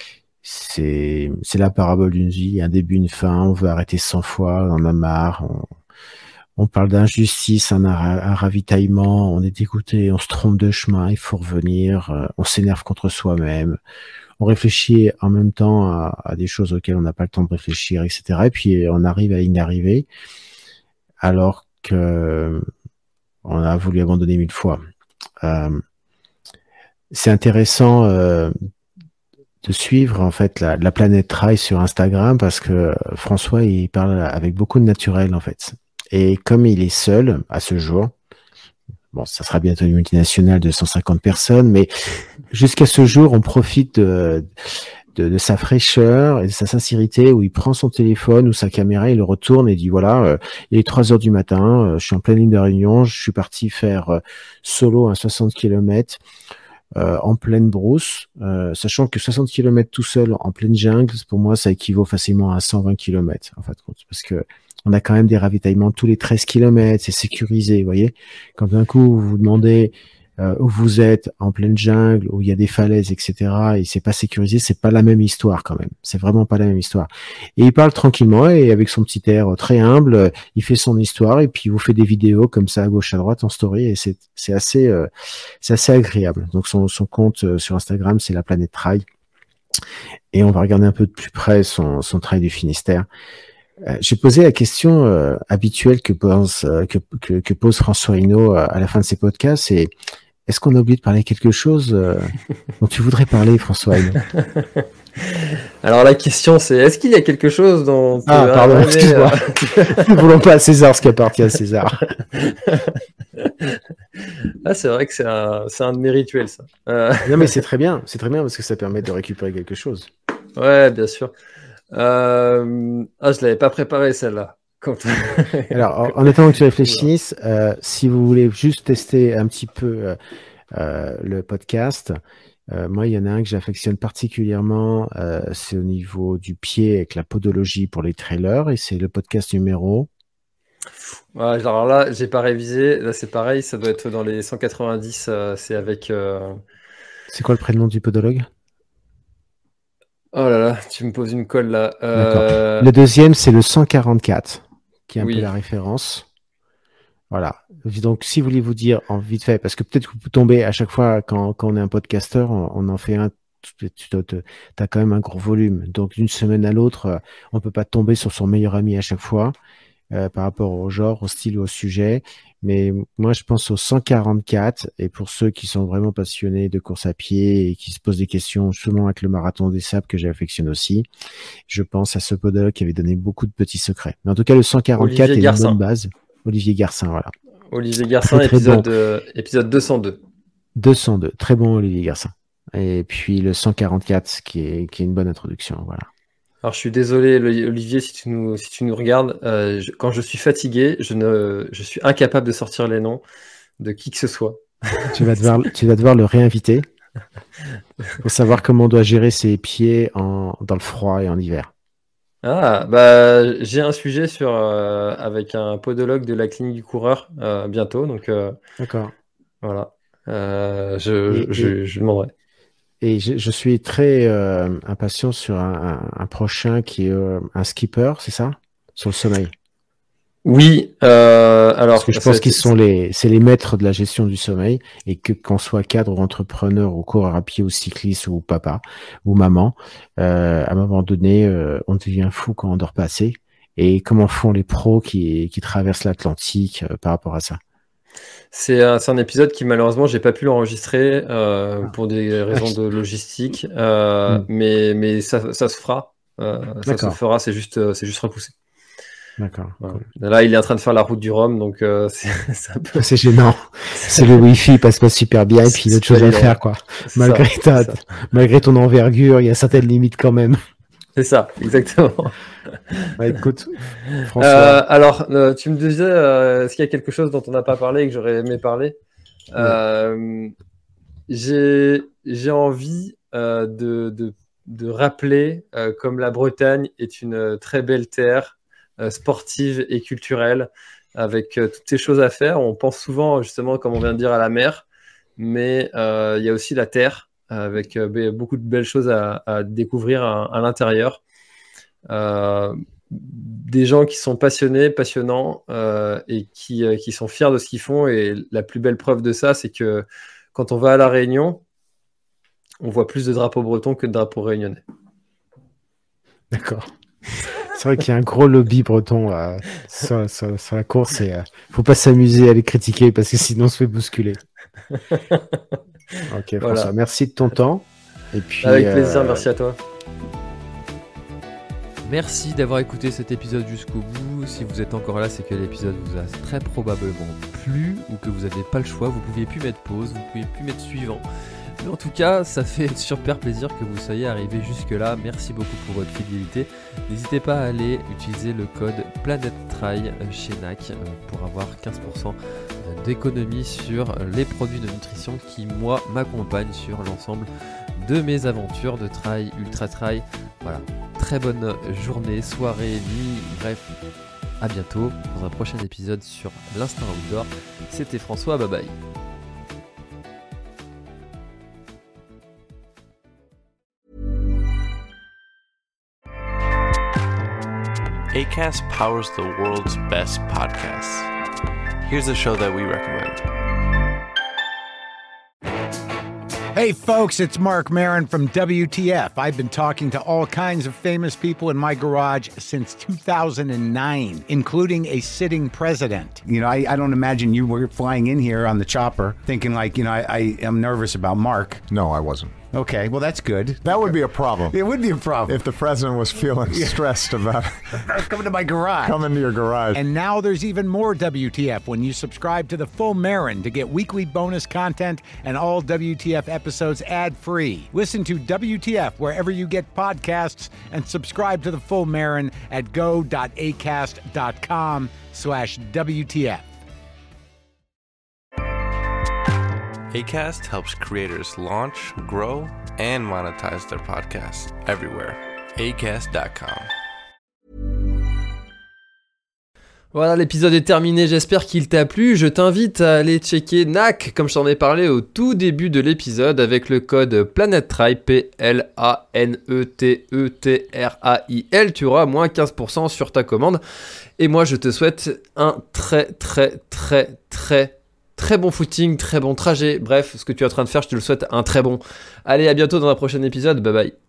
la parabole d'une vie, un début, une fin. On veut arrêter 100 fois, on en a marre. On parle d'injustice, un ravitaillement, on est dégoûté, on se trompe de chemin, il faut revenir, on s'énerve contre soi-même, on réfléchit en même temps à des choses auxquelles on n'a pas le temps de réfléchir, etc. Et puis on arrive à la ligne d'arrivée, alors que on a voulu abandonner 1000 fois. C'est intéressant de suivre en fait la planète Trail sur Instagram, parce que François, il parle avec beaucoup de naturel en fait. Et comme il est seul à ce jour, bon, ça sera bientôt une multinationale de 150 personnes, mais jusqu'à ce jour, on profite de sa fraîcheur et de sa sincérité, où il prend son téléphone ou sa caméra, il le retourne et dit voilà, il est 3 heures du matin, je suis en pleine ligne de Réunion, je suis parti faire solo un 60 km. en pleine brousse, sachant que 60 km tout seul en pleine jungle, pour moi, ça équivaut facilement à 120 km, en fait, parce que on a quand même des ravitaillements tous les 13 km, c'est sécurisé, vous voyez. Quand d'un coup, vous vous demandez où vous êtes, en pleine jungle, où il y a des falaises, etc., et c'est pas sécurisé, c'est pas la même histoire quand même. C'est vraiment pas la même histoire. Et il parle tranquillement, et avec son petit air très humble, il fait son histoire, et puis il vous fait des vidéos comme ça, à gauche, à droite, en story, et c'est assez agréable. Donc son compte sur Instagram, c'est La Planète Trail. Et on va regarder un peu de plus près son trail du Finistère. J'ai posé la question habituelle que pose François Hinault à la fin de ses podcasts, c'est est-ce qu'on a oublié de parler de quelque chose dont tu voudrais parler, François Hinault? Alors la question c'est, est-ce qu'il y a quelque chose dont... Ah pardon, excuse-moi. Nous ne voulons pas à César ce qui appartient à César. Ah, c'est vrai que c'est un de mes rituels, ça. Non mais c'est très bien parce que ça permet de récupérer quelque chose. Ouais, bien sûr. Je l'avais pas préparé celle-là. Alors, en attendant que tu réfléchisses, si vous voulez juste tester un petit peu le podcast, moi, il y en a un que j'affectionne particulièrement, c'est au niveau du pied avec la podologie pour les trailers, et c'est le podcast numéro... Ouais, alors là, j'ai pas révisé. Là, c'est pareil, ça doit être dans les 190. C'est avec... C'est quoi le prénom du podologue? Oh là là, tu me poses une colle là. D'accord. Le deuxième, c'est le 144, qui est un Oui. peu la référence. Voilà. Donc, si vous voulez vous dire en vite fait, parce que peut-être que vous tombez à chaque fois quand on est un podcasteur, on en fait un, tu as quand même un gros volume. Donc, d'une semaine à l'autre, on peut pas tomber sur son meilleur ami à chaque fois par rapport au genre, au style ou au sujet. Mais moi, je pense au 144. Et pour ceux qui sont vraiment passionnés de course à pied et qui se posent des questions, justement avec le marathon des sables que j'affectionne aussi, je pense à ce podologue qui avait donné beaucoup de petits secrets. Mais en tout cas, le 144 est une bonne base. Olivier Garcin, voilà. Olivier Garcin, très épisode, bon. Épisode 202. 202, très bon Olivier Garcin. Et puis le 144 qui est une bonne introduction, voilà. Alors je suis désolé Olivier si tu nous regardes, quand je suis fatigué, je suis incapable de sortir les noms de qui que ce soit. Tu vas devoir le réinviter pour savoir comment on doit gérer ses pieds dans le froid et en hiver. Ah, bah j'ai un sujet avec un podologue de la clinique du coureur bientôt, donc D'accord. voilà. Je demanderai. Et je suis très impatient sur un prochain qui est un skipper, c'est ça? Sur le sommeil. Oui, alors... Parce que je pense qu'ils sont c'est les maîtres de la gestion du sommeil, et qu'on soit cadre ou entrepreneur ou coureur à pied ou cycliste ou papa ou maman, à un moment donné, on devient fou quand on dort pas assez. Et comment font les pros qui traversent l'Atlantique par rapport à ça? C'est un épisode qui malheureusement j'ai pas pu l'enregistrer pour des raisons de logistique, mais ça se fera, ça se fera, c'est juste repoussé. D'accord. Voilà. Cool. Là, il est en train de faire la route du Rhum, donc c'est un peu... C'est gênant. C'est le Wi-Fi passe pas super bien, et puis il y a autre chose à faire, quoi. Malgré ton envergure, il y a certaines limites quand même. C'est ça, exactement. Bah, écoute, François. Alors, tu me disais, est-ce qu'il y a quelque chose dont on n'a pas parlé et que j'aurais aimé parler? J'ai envie de rappeler comme la Bretagne est une très belle terre sportive et culturelle, avec toutes ces choses à faire. On pense souvent, justement, comme on vient de dire, à la mer, mais il y a aussi la terre, avec beaucoup de belles choses à découvrir à l'intérieur. Des gens qui sont passionnants et qui sont fiers de ce qu'ils font. Et la plus belle preuve de ça, c'est que quand on va à La Réunion, on voit plus de drapeaux bretons que de drapeaux réunionnais. D'accord. C'est vrai qu'il y a un gros lobby breton sur la course, et faut pas s'amuser à les critiquer parce que sinon on se fait bousculer. Ok, François, voilà. Merci de ton temps. Et puis, avec plaisir, merci à toi. Merci d'avoir écouté cet épisode jusqu'au bout. Si vous êtes encore là, c'est que l'épisode vous a très probablement plu, ou que vous n'avez pas le choix. Vous ne pouviez plus mettre pause, vous ne pouviez plus mettre suivant. Mais en tout cas, ça fait super plaisir que vous soyez arrivés jusque-là. Merci beaucoup pour votre fidélité. N'hésitez pas à aller utiliser le code PlanèteTrail chez NAC pour avoir 15% d'économie sur les produits de nutrition qui, moi, m'accompagnent sur l'ensemble de mes aventures de trail, ultra trail. Voilà, très bonne journée, soirée, nuit, bref, à bientôt dans un prochain épisode sur l'Instinct Outdoor. C'était François, bye bye. Acast powers the world's best podcasts. Here's a show that we recommend. Hey folks, it's Mark Maron from WTF. I've been talking to all kinds of famous people in my garage since 2009, including a sitting president. You know, I don't imagine you were flying in here on the chopper thinking like, I am nervous about Mark. No, I wasn't. Okay, well, that's good. That would be a problem. It would be a problem. If the president was feeling stressed about coming to my garage. Coming to your garage. And now there's even more WTF when you subscribe to the Full Marin to get weekly bonus content and all WTF episodes ad-free. Listen to WTF wherever you get podcasts and subscribe to the Full Marin at go.acast.com/WTF. Acast helps creators launch, grow, and monetize their podcasts everywhere. Acast.com. Voilà, l'épisode est terminé, j'espère qu'il t'a plu. Je t'invite à aller checker NAC, comme je t'en ai parlé au tout début de l'épisode, avec le code PlanetTrail, PLANETETRAIL. Tu auras moins 15% sur ta commande. Et moi, je te souhaite un très bon footing, très bon trajet. Bref, ce que tu es en train de faire, je te le souhaite un très bon. Allez, à bientôt dans un prochain épisode. Bye bye.